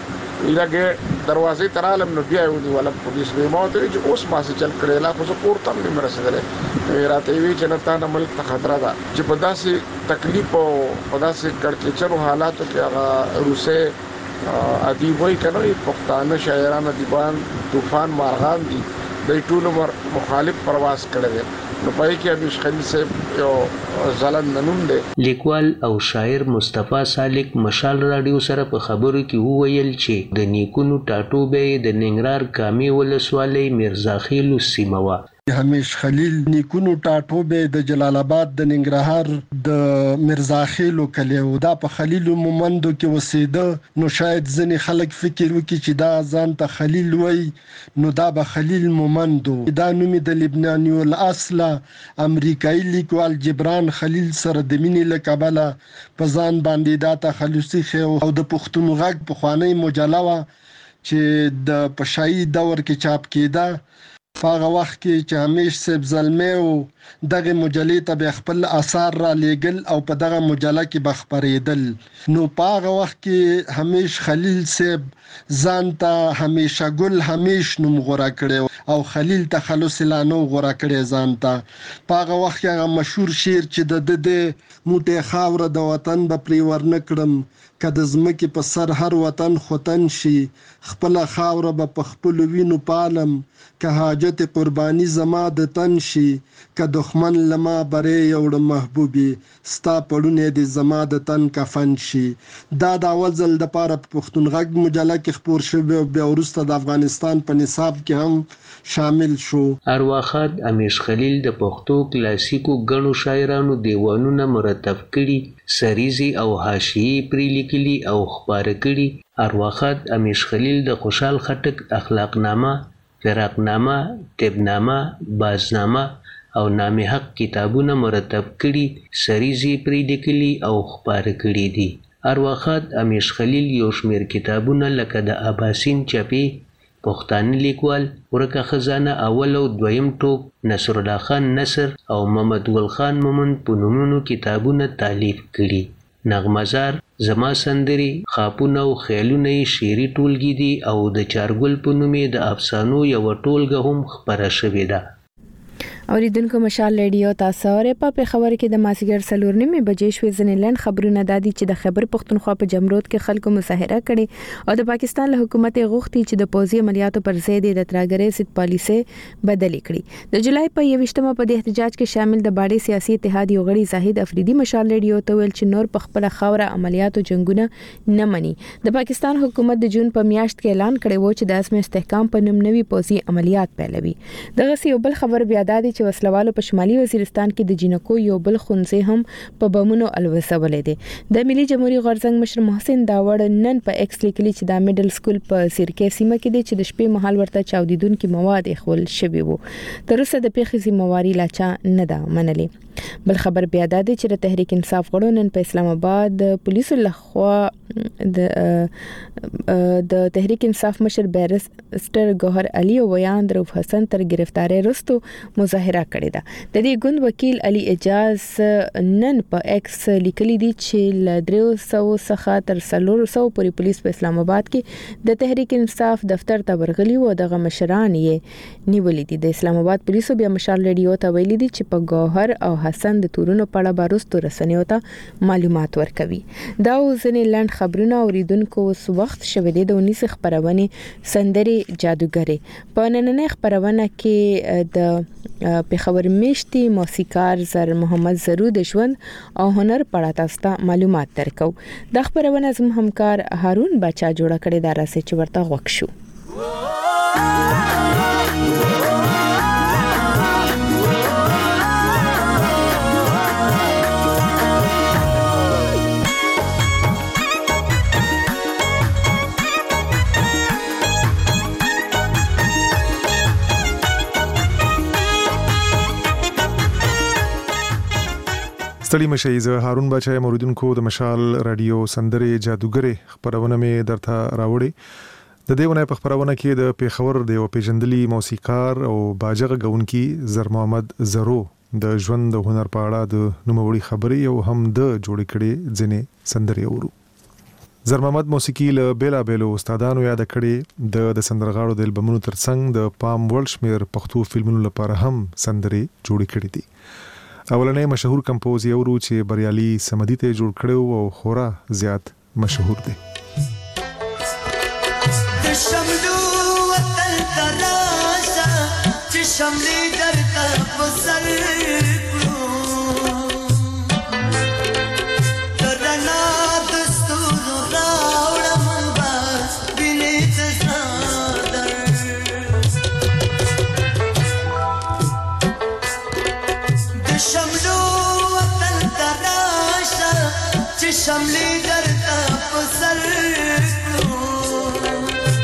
لګه دروازې ترالم نو بیا ونی ولا پولیس به موته چې اوس ما څه چل کړی لا خو زه پورته هم نه رسیدلې. راته وی چې نتا نه ملک ته خطر ده چې په داسې تکلیف او په داسې کړکېچرو حالاتو کې هغه روسه ادیب وای کنه پښتانه شاعران ادیبان طوفان مارغان دي د ټول مخالف پرواز کړی نو پای کې همیش خلیل صاحب یو ځلن نوم دی. لیکوال او شاعر مصطفی سالک مشال رادیو سره په خبرو کې وویل چې د نیکونو ټاټوبې د ننګرهار کامي ولسوالۍ میرزاخیلو سیمه وه. همیش خلیل نیکونو ټاټوبې د جلال آباد د ننګرهار د میرزاخیلو کلی و. دا په خلیل مومندو کې وسیده نو شاید ځینې خلک فکر وکړي چې دا ځان ته خلیل وای نو دا به خلیل مومندو. دا نوم د لبناني الاصله امریکایي لیکوال جبران خلیل سره د مینې له کبله په ځان باندې دا تخلصي خو او د پښتون غږ پخوانی مجله وه چې د پشایي دور کې چاپ کېده. په هغه وخت کې چې همیش صاحب زلمی و دغه مجلې ته به خپل اثار را لیږل او په دغه مجله کې به خپرېدل. نو په هغه وخت کې همیش خلیل صاحب ځان ته همیشه ګل همیش نوم غوره کړی او خلیل تخلص لا نو غوره کړی ځان ته. په هغه وخت کې هغه مشهور شعر چې د موټې خاوره د وطن به پرې ورنه کړم که د ځمکې په سر هر وطن خوتن شي خپله خاوره به په خپلو وینو پالم که حاجت حاجت قربانی زما د تن شي که دښمن لما برې یوړ محبوبي ستا پړونه د زما د تن کفن شي. دا د اول ځل د پاره په پښتون غږ مجله کې خپور شوی او بیا وروسته د افغانستان په نصاب کې هم شامل شو. ارواخان امیش خلیل د پښتو کلاسیکو غنو شاعرانو دیوانونه مرتب کړي، سریزي او حاشیې پرې لیکلي او خپاره کړي. ارواخان امیش خلیل د خوشحال خټک اخلاقنامه، فراقنامه، طبنامه، بازنامه او نام حق کتابونه مرتب کړي، سریزي پرې لیکلي او خپاره کړي دي. ارواخان امیش خلیل یو شمېر کتابونه لکه د اباسین چپې، پښتانه لیکوال، ورکه خزانه اول او دویم ټوک، نصر الله خان نصر او محمد ګل خان مومند په نومونو کتابونه تالیف کړي. نغمزار، زما سندري، خاپونه او خیالونه یې شعري ټولګي دي او د چارګل په نوم یې د افسانو یوه ټولګه هم خپره شوې ده. اوریدونکو مشال ریډیو تاسو اورئ په خبر کې د مازیګر 4:30 بجې شوې ځنې لند خبرونه دادي چې د خیبر پختونخوا په جمرود کې خلکو مظاهره کړې او د پاکستان له حکومت غوښتي چې د پوځي عملیاتو پر ضد د ترګرې ضد پالیسي بدلې کړي. د جولای په 21مه په د احتجاج کې شامل د باډي سیاسي اتحاد یو غړي زاهد افریدي مشال ریډیو ته ویل چې نور په خپل خاوره عملیاتو جنگونه نه مني. د پاکستان حکومت د جون په میاشت کې اعلان کړی و چې د اسم استحکام په نوم نوي پوځي عملیات پیلوي. دغه یو بل خبر بیا دادي چې وسلوالو په شمالي وزیرستان کې د جنکو یو بل خونځې هم په بمونو الوسولې دي. د ملي جمهوریت غورځنګ مشر محسن داوړ نن په ایکس لیکلي چې د میډل سکول په سیرکې سیمه کې دي چې د شپې مهال ورته چاودیدونکو مواد اخول شوی وو. تر اوسه د پیښې ذمہواری لاچا نه ده منلې. بل خبر بیا ده چې د تحریک انصاف غړو نن په اسلام آباد پولیسو لخوا د تحریک انصاف مشر بیرسټر گوهر علي او بیان دروف حسن تر گرفتاری وروسته مظاهره کړې ده. د دې ګوند وکیل علي اجاز نن په ایکس لیکلي دي چې ل 300 څخه تر 400 پورې پولیس په اسلام آباد کې د تحریک انصاف دفتر ته ورغلي و دغه مشران یې نیولې دي. د اسلام آباد پولیسو بیا مشال ریډیو ته ویلي دي چې په گوهر او حسن د تورونو په اړه باروستو رسنیو ته معلومات ورکوي. دا ځنې لاند خبرونه اوریدونکو اوس وخت شوه د 19 خبرونه سندري جادوګری. په نننۍ خبرونه کې د پیښور میشتي موسیقار زر محمد زرو د ژوند او هنر په اړه تاسو ته معلومات درکو. د خبرونه زم همکار هارون بچا جوړه کړې دا راسه چې ورته غوښ شو. ستړي مشي زه هارون بچا موریدونکو د مشال رادیو سندري جادوګری خبرونه مې درته راوړي. د دیونه په خبرونه کې د پیښور د پیژندلي موسیقار او باجغه غونکي زر محمد زرو د ژوند او هنر په اړه د نوموړي خبري او هم د جوړ کړي ځنې سندري اورو. زر محمد موسیقي له بیلا بیلو استادانو یاد کړي د سندرغاړو د البومونو ترڅنګ د پام ورلډ پښتو فلمونو لپاره هم سندري جوړ کړي دي. اولنې مشهور کمپوز یو ورو چې بریالي سمدي ته جوړ کړو او خورا زیات مشهور دی. د شملو وطن تراشا چې شملې درته په سر کړو ترنا دستور راوړم بس بینې ته صادر شملو وطن تراشا چې شملې درته په سر کړو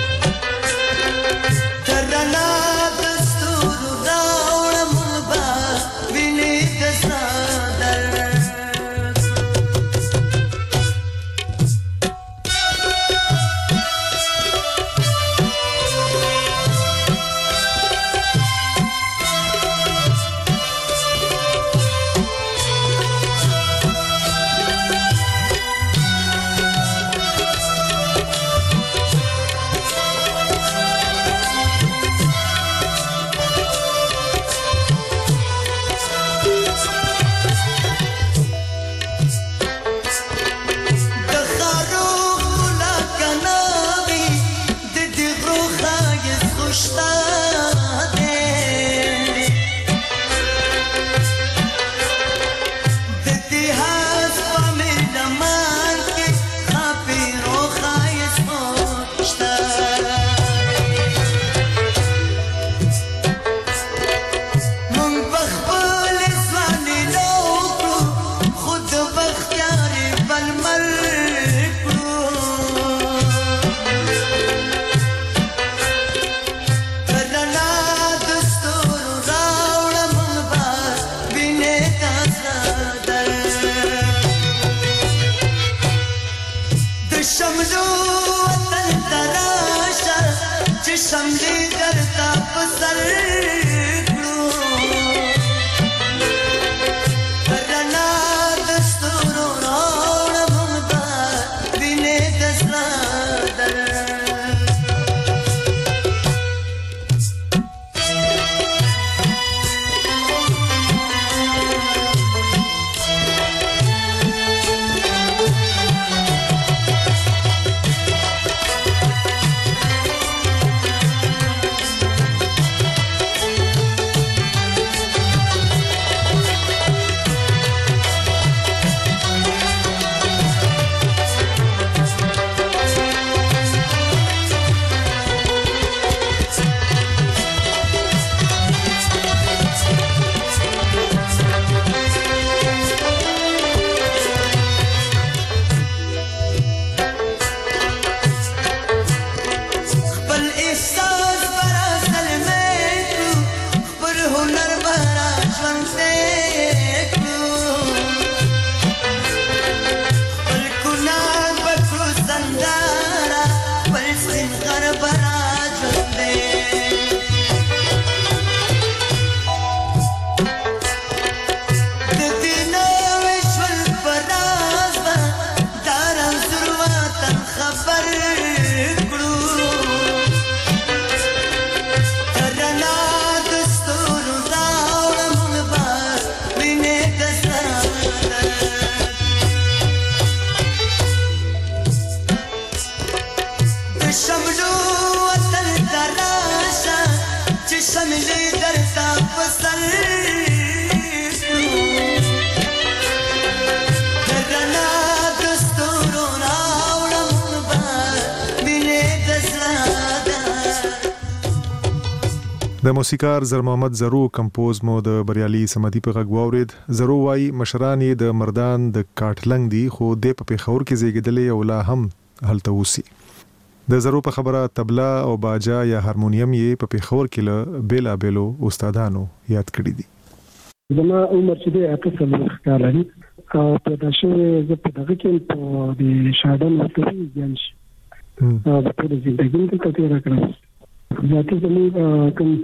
ترنا دستور راوړم با وینې د صادر سر کړو رڼا د ستورو راوړم دا وینې د زړه د موسیقار زر محمد زرو کمپوز مو د بریالي سمدي په غږ واورید. زرو وايي مشران یې د مردان د کاټلنګ دي خو د په پیښور کې زیږیدلې او لا هم هلته اوسي. د زرو په خبره طبلا او باجا یا هارمونیم یې په پیښور کې له بیلا بیلو استادانو یاد کړی دي. زما عمر چې دی 8 کال دی او په داسې زه په دغه کې په د شادن وختي ځم چې په دې ژوندۍ کې تیر کړم. ذاتي زموږ کوم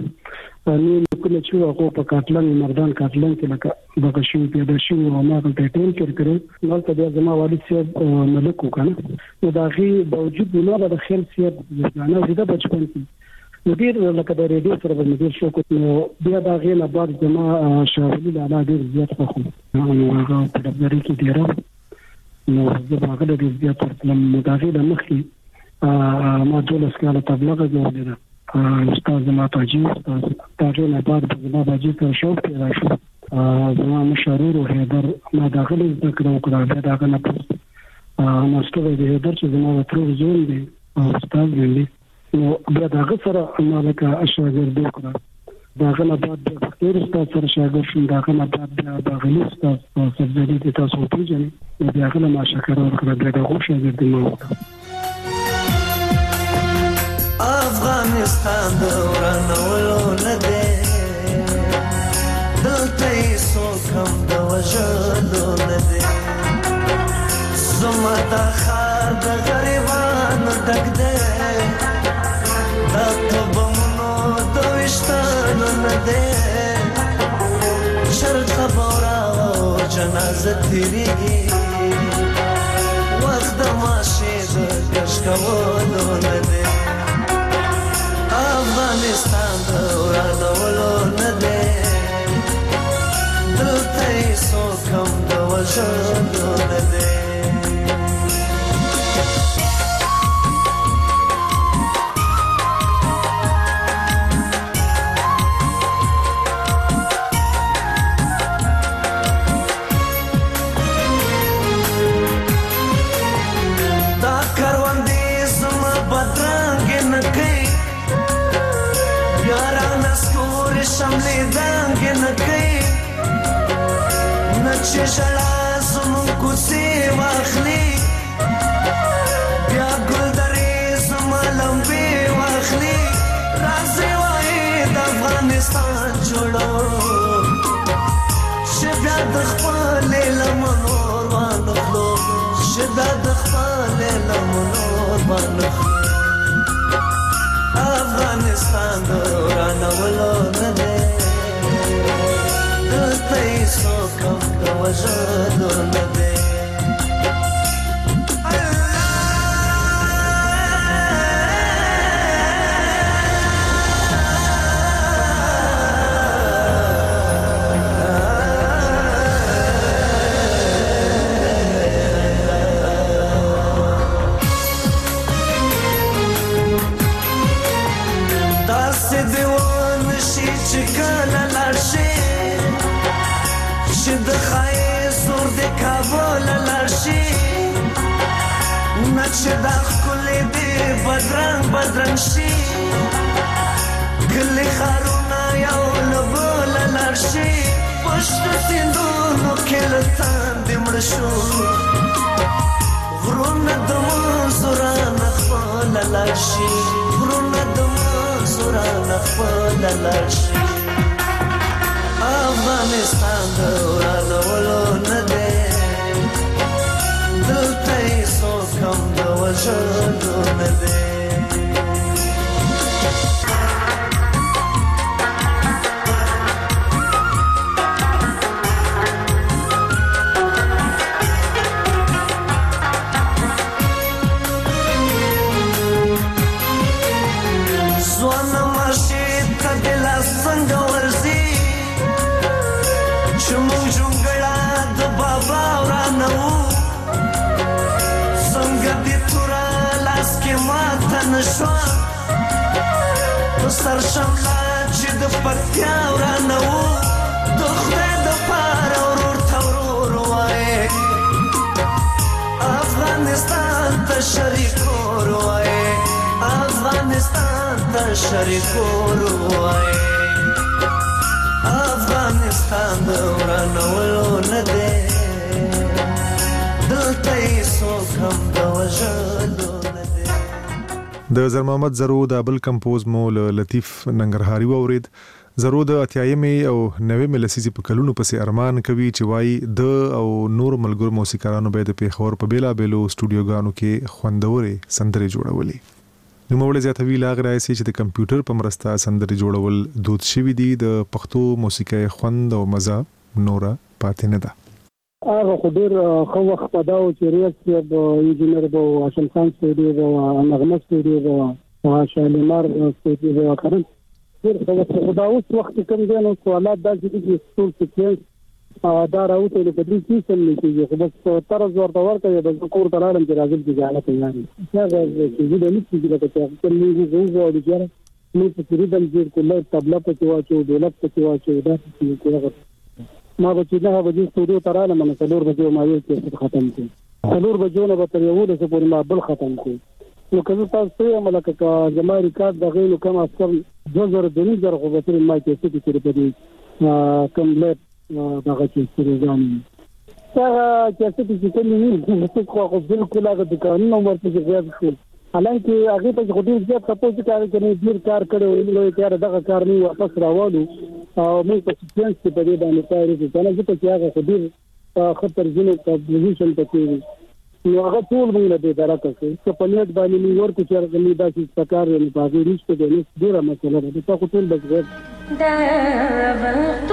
نو کله چې هغه په کاټلنګ مردان کاټلنګ کې لکه دغه شی پیدا شو او ما په ټیم کې کړو نو ته بیا زما والد صاحب ملک وکړه نو دا غي باوجود نه به خیال صاحب ځانه ودا بچپن کې مدیر لکه د ریډیو سره مدیر شو نو بیا دا غي نه بعد زما شاولي لا ډیر زیات خو نو هغه په دغه کې ډیر نو زه هغه ډیر زیات ترلم مداغي د مخي ما دولس کاله تبلیغ جوړ استاد زما تاجي استاد تاجي نه بعد زما باجي تر شو پیدا شو زما مشرور او هیدر ما داخل ذکر وکړه دا نه پوس نو ستوي د هیدر چې زما تر زون دي استاد دی نو بیا دا سره مالک اشاګرد وکړه دا نه بعد د فکر استاد سره شاګرد شوم دا نه بعد د غلی استاد سبزدي د تاسو پیژنې بیا غل ما شکر ورکړه دا غو شاګرد دی نو افغانستان دورانولو نده دلته څوک هم د وژلو نده زما دا ښار د غریبانو ډک دی دا په بمونو د ویشتانو نده چرته به وراوه جنازه تېرېږي وخت د ماشې د کش کولو نده افغانستان دورانولو نده دلته څوک هم د وژلو نده دا کروندې زما بدرنګې نه کوي یارانه سکور شملې دنګې نه کوي نه چې ژړا زموږ کوڅې واخلي بیا ګلدرې زما لمبې واخلي راځئ وایي د افغانستان جوړو چې بیا د خپلې لمنو وانخلو چې بیا د خپلې لمنو وانخلو افغانستان رانولو نه دی دلته یې څوک هم د وژلو نه دی چې دا ښکلې دې بدرنګ شي کلي ښارونه یو له بله لاړ شي پشتو سیندونو کې له تندې مړه شو غرونه د منځو رانه خپله لاړ شي غرونه د منځو رانه خپله لاړ شي افغانستان د ورانولو نه دی دلته یې څوک هم د وژلو نه دی ځوانه ماشې ته دې لاس څنګه ورځي چې موږ جونګړه د بابا ورانه وو نشوا په سر شمله چې د پکتیا ورانه وو د خدای دپاره ورور ته ورور وایې افغانستان ته شریکور وایې افغانستان ته شریکور وایې افغانستان د ورانولو نه دی دلته یې څوک هم د وژلو د زر محمد زرو د بل کمپوز مو لطیف ننګرهاري واورید زرو د اتیایمې او 90 لسیزې په کلونو پسې ارمان کوي چې وای د او نور ملګرو موسیقارانو به د پیښور په بیلا بیلو سټوډیوګانو کې خوندورې سندرې جوړولې نو موږ زیاتوي لاغ راځي چې د کمپیوټر په مرسته سندرې جوړول دود شوی دی د پښتو موسیقۍ خوند او مزه نورا پاتې نه ده هغه خو ډېر ښه وخت په دا و چې ریاض صاحب انجینر به و هاشم خان سټوډیو به و نغمه سټوډیو به و شالیمار سټوډیو به و کړم ډېر ښه وخت خو دا اوس وخت کوم دی نو سوالات داسې دي چې ټول سیکوینس دا راوته نو په دې کې څه نه کېږي خو بس طرز ورته ورکوي بس کور ته راغلم چې راځم چې جاله تیار یم هغه چې زه د نه کېږي لکه چې هغه موږ وغواړو چې موږ په ریدم جوړ کړو طبله پکې واچو ډولک پکې واچو دا چې هغه ما به چې نه به دې سټوډیو ته رالم نو 4 بجې ما یو کې ختم کړ 4 بجې نه به تر 11 پورې ما بل ختم کړ نو که زه تاسو ته یم لکه زما ریکارډ دغه نو کم اکثر 2000 خو به تر ما کې څه کې په دې کمپلیټ دغه چې سرګان هغه چې څه چې کوم نه خو بالکل هغه د قانون ورته غیر شو حالانکه هغه په خو ډیر زیات تاسو چې کار کوي ډیر کار کړو نو یې دغه کار نه واپس راوړو او موږ په سیکوینس کې په دې باندې کار وکړو چې هغه خو ډیر خطر جنو پوزیشن ته کې نو هغه ټول موږ له دې درکه چې په نیټ باندې موږ ورته چې هغه نه داسې څکار نه پاږي رښتیا دې ډیره مسله ده تاسو ټول بس غیر دا وختونه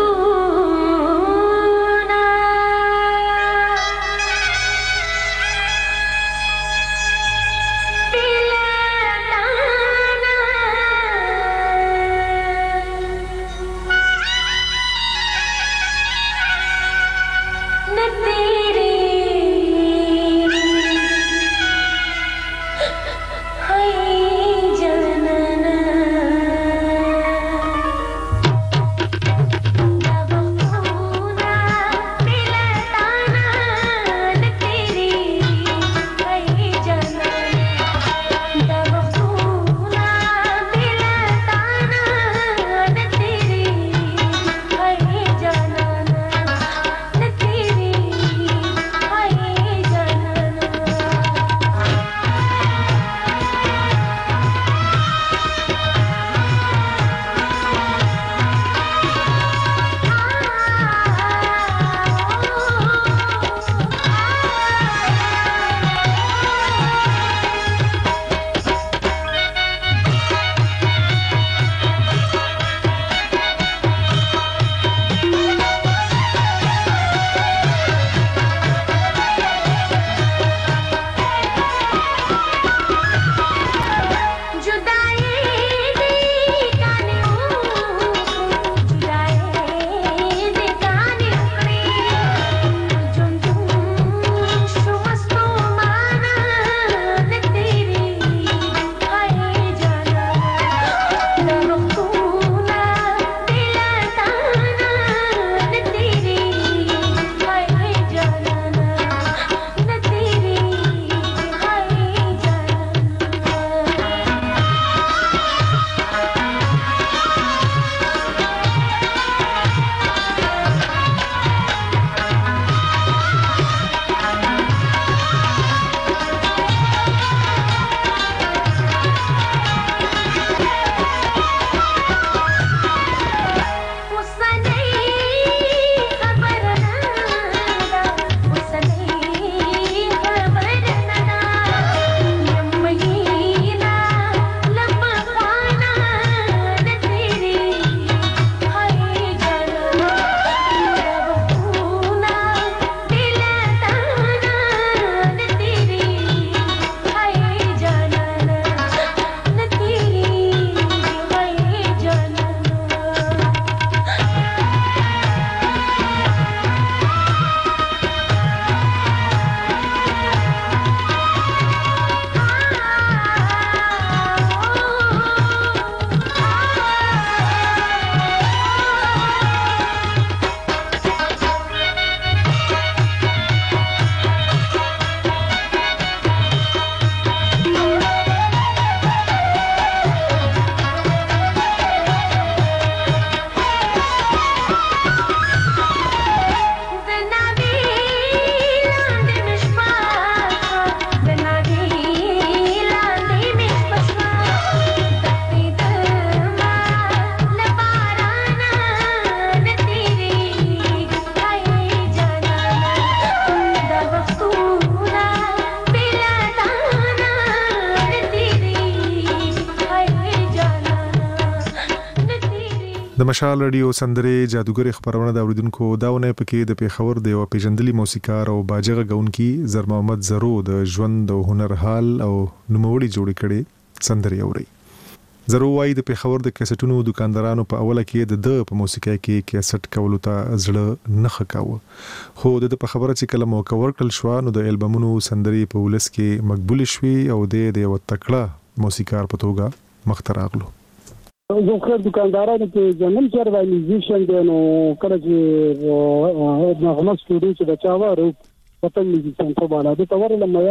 د مشال رادیو سندره جادوګر خبرونه د اوریدونکو داونه پکې د پیښور د یو پیژندلي موسیقار او باجغه غونکي زر محمد زرو د ژوند او هنر حال او نوموړي جوړ کړي سندره اوري. زرو وايي د پیښور د کیسټونو دکاندارانو په اوله کې د په موسیقۍ کې کیسټ کولو ته زړه نه خکاوه، خو د په خبره چې کله موقع ورکړل شو نو د البومونو سندري په ولس کې مقبول شوي او د یو تکړه موسیقار په توګه مخ ته راغلو. زه خو دکاندارانو کې جنن چروالیزیشن دی نو کله چې نغمه سټوډیو چې د چاوارو پتن میوزیشن په بالا د تور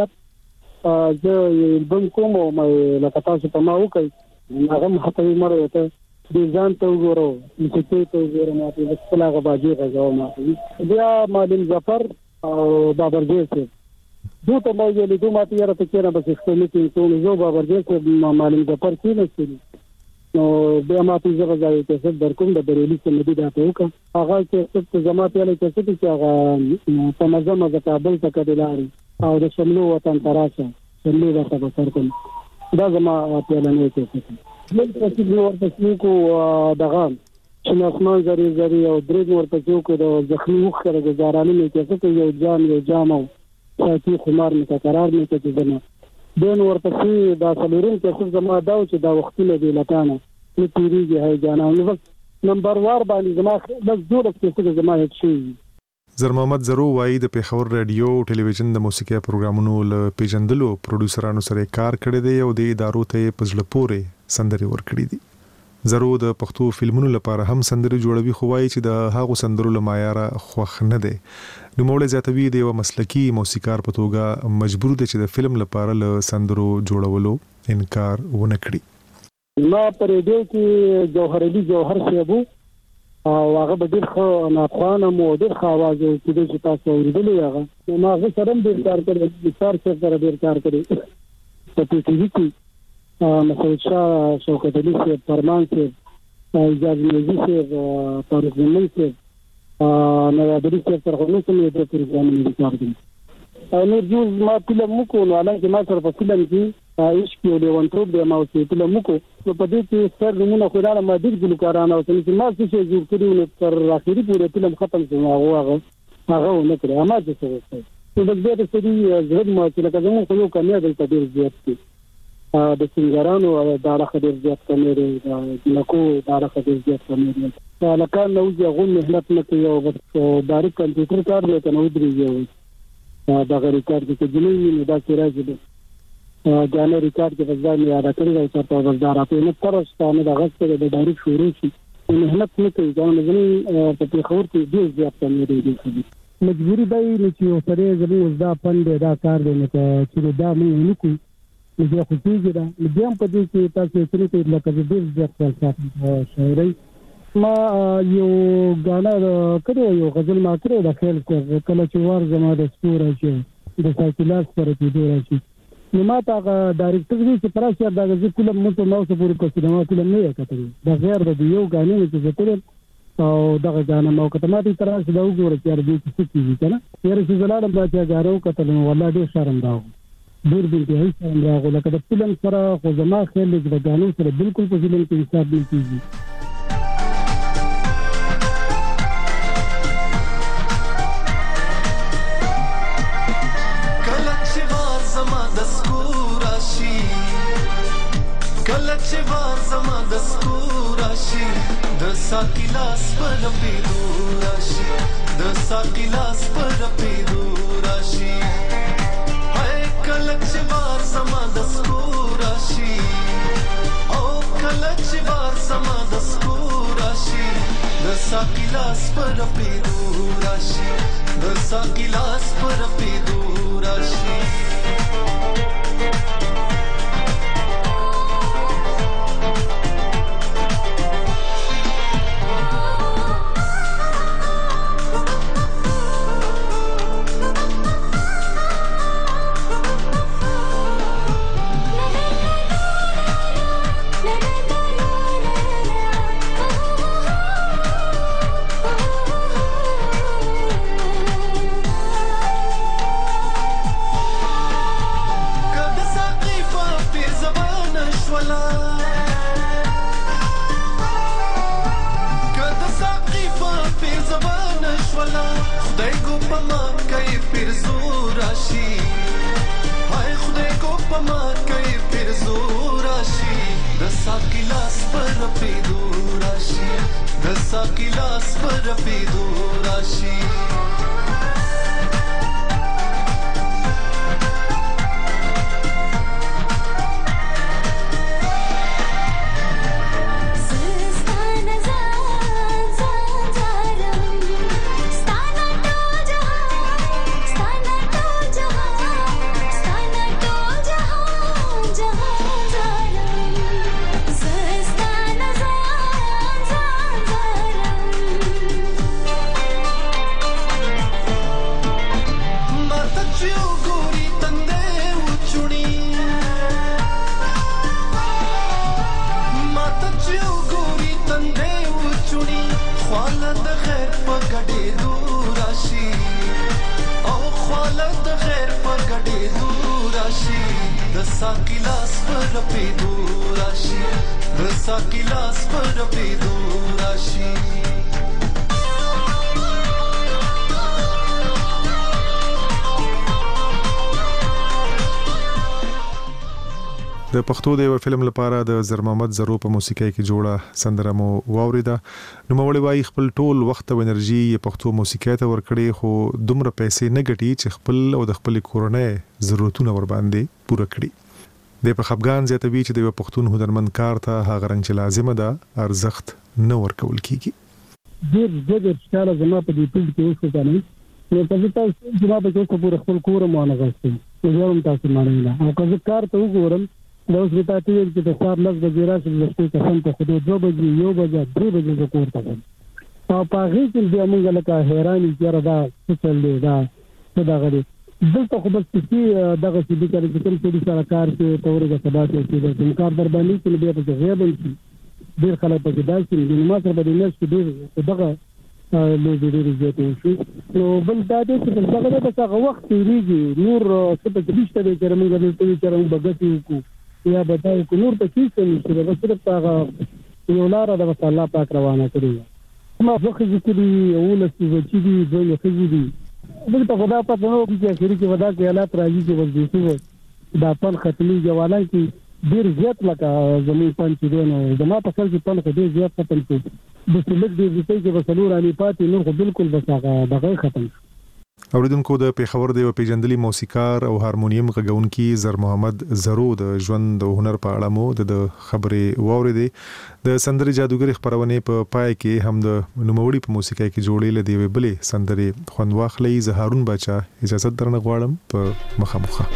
لمیا زه البم کوم او مې لکه تاسو په ما وکړ هغه حتی مره ته د ځان ته وګورو چې ته وګورم چې خپل هغه باجی غواړم ما بیا مالم ظفر او بابر جیسه دوی ته مې لیدو ماته یاره ته کېره بس خپل کې زه بابر جیسه مالم ظفر کې نشم نو بیا ماته زغه ځای ته څه درکوم د بریلی سمدي دا ته وکړه هغه چې څه زمات یاله چې هغه په مزه کابل ته کډلاري او د شملو وطن تراشه شملو دا څه بسر کوم دا زما په لنه کې څه نن چې ورته کو دغه چې اسمان زری زری او درې ورته کو د زخمی وخره گزارانه مې چې یو جام یو جامو چې خمار مې قرار مې چې دنه دین ورته دا سلورین چې زما دا چې دا وختونه دی لکانه نو پیریږي هاي جانا نو بس نمبر وار باندې زما بس جوړ کې زما هیڅ شي. زر محمد زرو وايي د پیښور رادیو ټلویزیون د موسیقي پروګرامونو له پیژندلو پروډوسرانو سره کار کړی دی او د ادارو ته پزړه پورې سندري ورکړي دي. زرو د پښتو فلمونو لپاره هم سندري جوړوي، خو وايي چې د هغو سندرو لمایاره خوښ نه دی. نو موږ زیاتوي د یو مسلکی موسیقار په توګه مجبور دي چې د فلم لپاره له سندرو جوړولو انکار ونه کړي. ما پر دې کې جوهر علي جوهر صاحب او هغه به ډېر ښه ناخوانه مو ډېر ښه اواز چې د تاسو اوریدلی هغه نو ما هغه سره ډېر کار کړی سر سره ډېر کار کړی په ټي وي کې مثلا شاه شوکت علي صاحب فرمان صاحب اجازه نوزي صاحب فاروق زمان صاحب نو د دې سره خو نو کوم د پروګرام کار کوي نو جوز ما فلم مو نو علاوه ما سره په فلم کې عشق یو لیوان ټوب د ما اوسې فلم مو نو په دې کې سر زمونه خو راځه ما د ګلکارانو او چې ما څه جوړ کړی نو تر اخري پورې فلم ختم شو هغه نه کړی ما څه څه نو د دې سړي زړه ما چې لکه زموږ یو کمیډ د ډېر زیات دي د سنگرانو دا راخه ډېر زیات کمیډ نکو دا راخه ډېر زیات کمیډ لکه نو یو مهنت نه کوي او ډایرکټ کمپیوټر کار دی کنه ودرېږي دا غری کار چې جنوي نه دا چې راځي ګانه ریکارډ کې ځان یاد کړی او تاسو ورزار اته نه پرستانه د غسته د ډایرکټ شروع شي مهنت نه کوي ځان نه په خور کې ډېر زیات کمیډ دی مجبوری دی چې سره زموږ دا پند دا کار دی چې دا مونږ نه کوو نو بیا خو کېږي دا بیا هم په دې کې تاسو څه لکه ډېر زیات فلسفه شاعري ما یو غانا کړو یو غزل ما کړو د خیال کله چې ور زما د ستوره چې د ساکلاس پر کې دی راشي نو ما تا ډایرکټر دې چې پراسه دا غزل کله مو ته نو څه پورې په سینما کې نه یې کتل دا غیر د یو غانې چې کړو او دا غانا مو کته ما دې تر څه دا وګورم چې دې څه کیږي کنه یاره چې زلاړم با چې غارو کتل نو والله ډېر شرم راو ډېر دې هیڅ شرم راغو لکه د فلم سره خو زما خیال دې د غانو سره بالکل په فلم کې حساب نه کیږي. چې وار زما د سکور راشي د ساکلاس پر پیدو راشي د ساکلاس پر پیدو راشي هاي کله چې وار زما د سکور راشي او کله چې وار زما د سکور راشي د ساکلاس پر پیدو راشي د ساکلاس پر پیدو راشي ساکلاس پر پیدو راشي د ساکلاس پر پیدو راشي ساکلاس پر پیدو راشي د ساکلاس پر پیدو راشي د پښتو د یو فلم لپاره د زر محمد زرو په موسیقۍ کې جوړه سندره مو واوریده نو مولوی وايي خپل ټول وخت او انرژي پښتو موسیقۍ ته ورکړي خو دومره پیسې نه ګټي چې خپل او د خپل کورنۍ ضرورتونه ور باندې پوره کړي د په خپګان زیاتوي چې د پښتون هنرمند کار ته هغه رنګ چې لازمه ده ارزښت نه ورکول کیږي ډېر څه زما په دې ټول کې اوس کنه نو تاسو زما په کې پوره خپل کور مو نه غوښتم نو هم تاسو مانه نه او که کار ته وګورم دا اوس وتا ته چې د سهار 10 بجې راشي د شپې قسم ته خو 2 بجې 1 بجې 3 بجې کور ته او په هغه کې بیا موږ لکه حیرانی چې دا څه چل دی دا څه دا غړي دلته خو بس چې دغه چې د کار چې کوم څه سره کار کې تورګه سبا چې د کار در باندې چې بیا په غیاب شي ډیر خلک په داسې چې ما سره باندې نه شي دغه له دې زیاتې شي نو بل دا دې چې دغه د څنګه وخت تیریږي نور څه په دې شته چې موږ د دې چې موږ بغتی کو یا بدای کو نور ته کیسه نشي دا صرف هغه یو لار د الله پاک روانه کړی ما ځکه چې دې یو لسی چې دې دوی خزي دي دلته خدا په نو کې اخري کې ودا کې حالات راځي چې وځي دا پن ختمي جواله کې ډیر زیات لکه زمين پن چې دونه زما په خپل پن کې ډیر زیات ختم شو د سلک دې چې وسلور علي پاتې نور خو بالکل بس هغه دغه ختم اوریدونکو د پیښور د پیجندلي موسیقار او هارمونیم غږونکي زر محمد زرو د ژوند او هنر په اړه مو د خبرې واوریدې د سندري جادوګر خبرونه په پای کې هم د نوموړي په موسیقۍ کې جوړې لدی بلې سندري خوند واخلې زهارون بچا اجازه درنه غواړم په مخامخه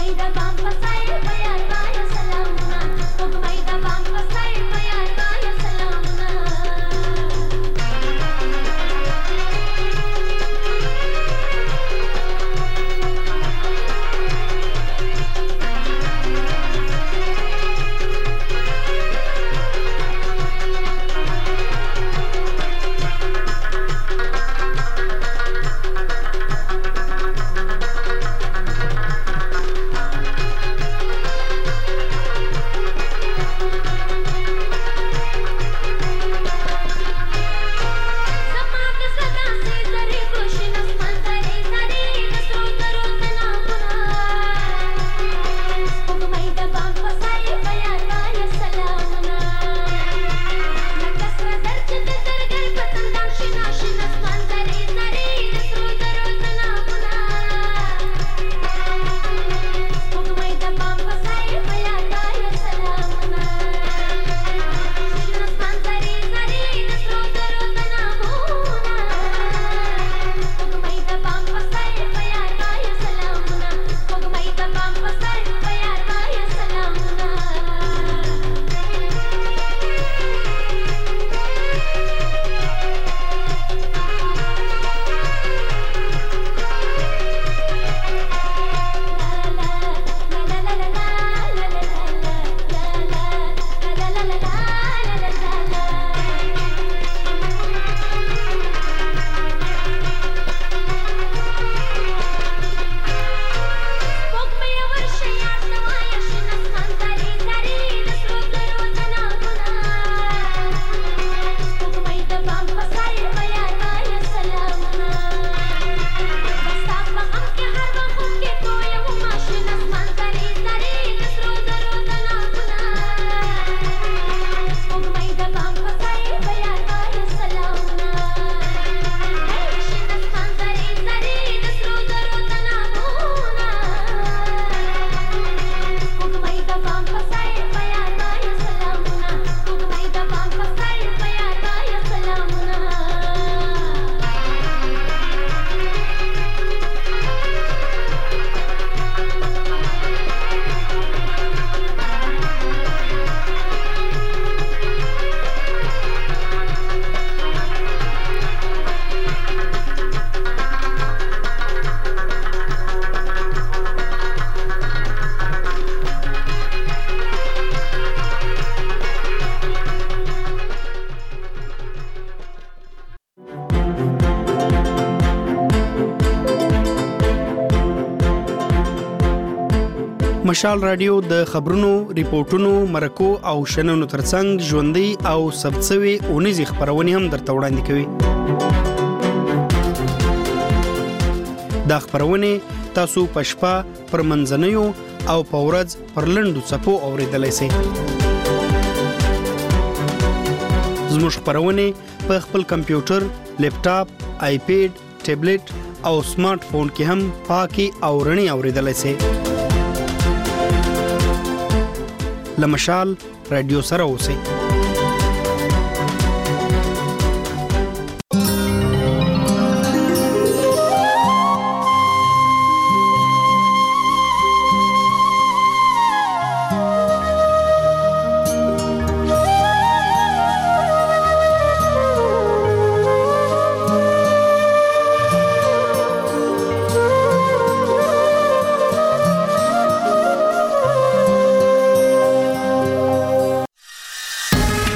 Bye. مشال رادیو د خبرونو، ریپورتونو، مرکو او شننو ترڅنګ ژوندۍ او ثبتسوي اونیزې خبرونه هم درته وړاندې کوي. دا خبرونه تاسو په شپه پر منځنیو او په ورځ پر لنډو څپو اوریدلای شئ. زموږ خبرونه په خپل کمپیوټر، لیپټاپ، آیپیډ، ټابلیټ او سمارټ فون کې هم پاکي او رڼي اوریدلای شئ. لمشال رادیو سره اوسئ.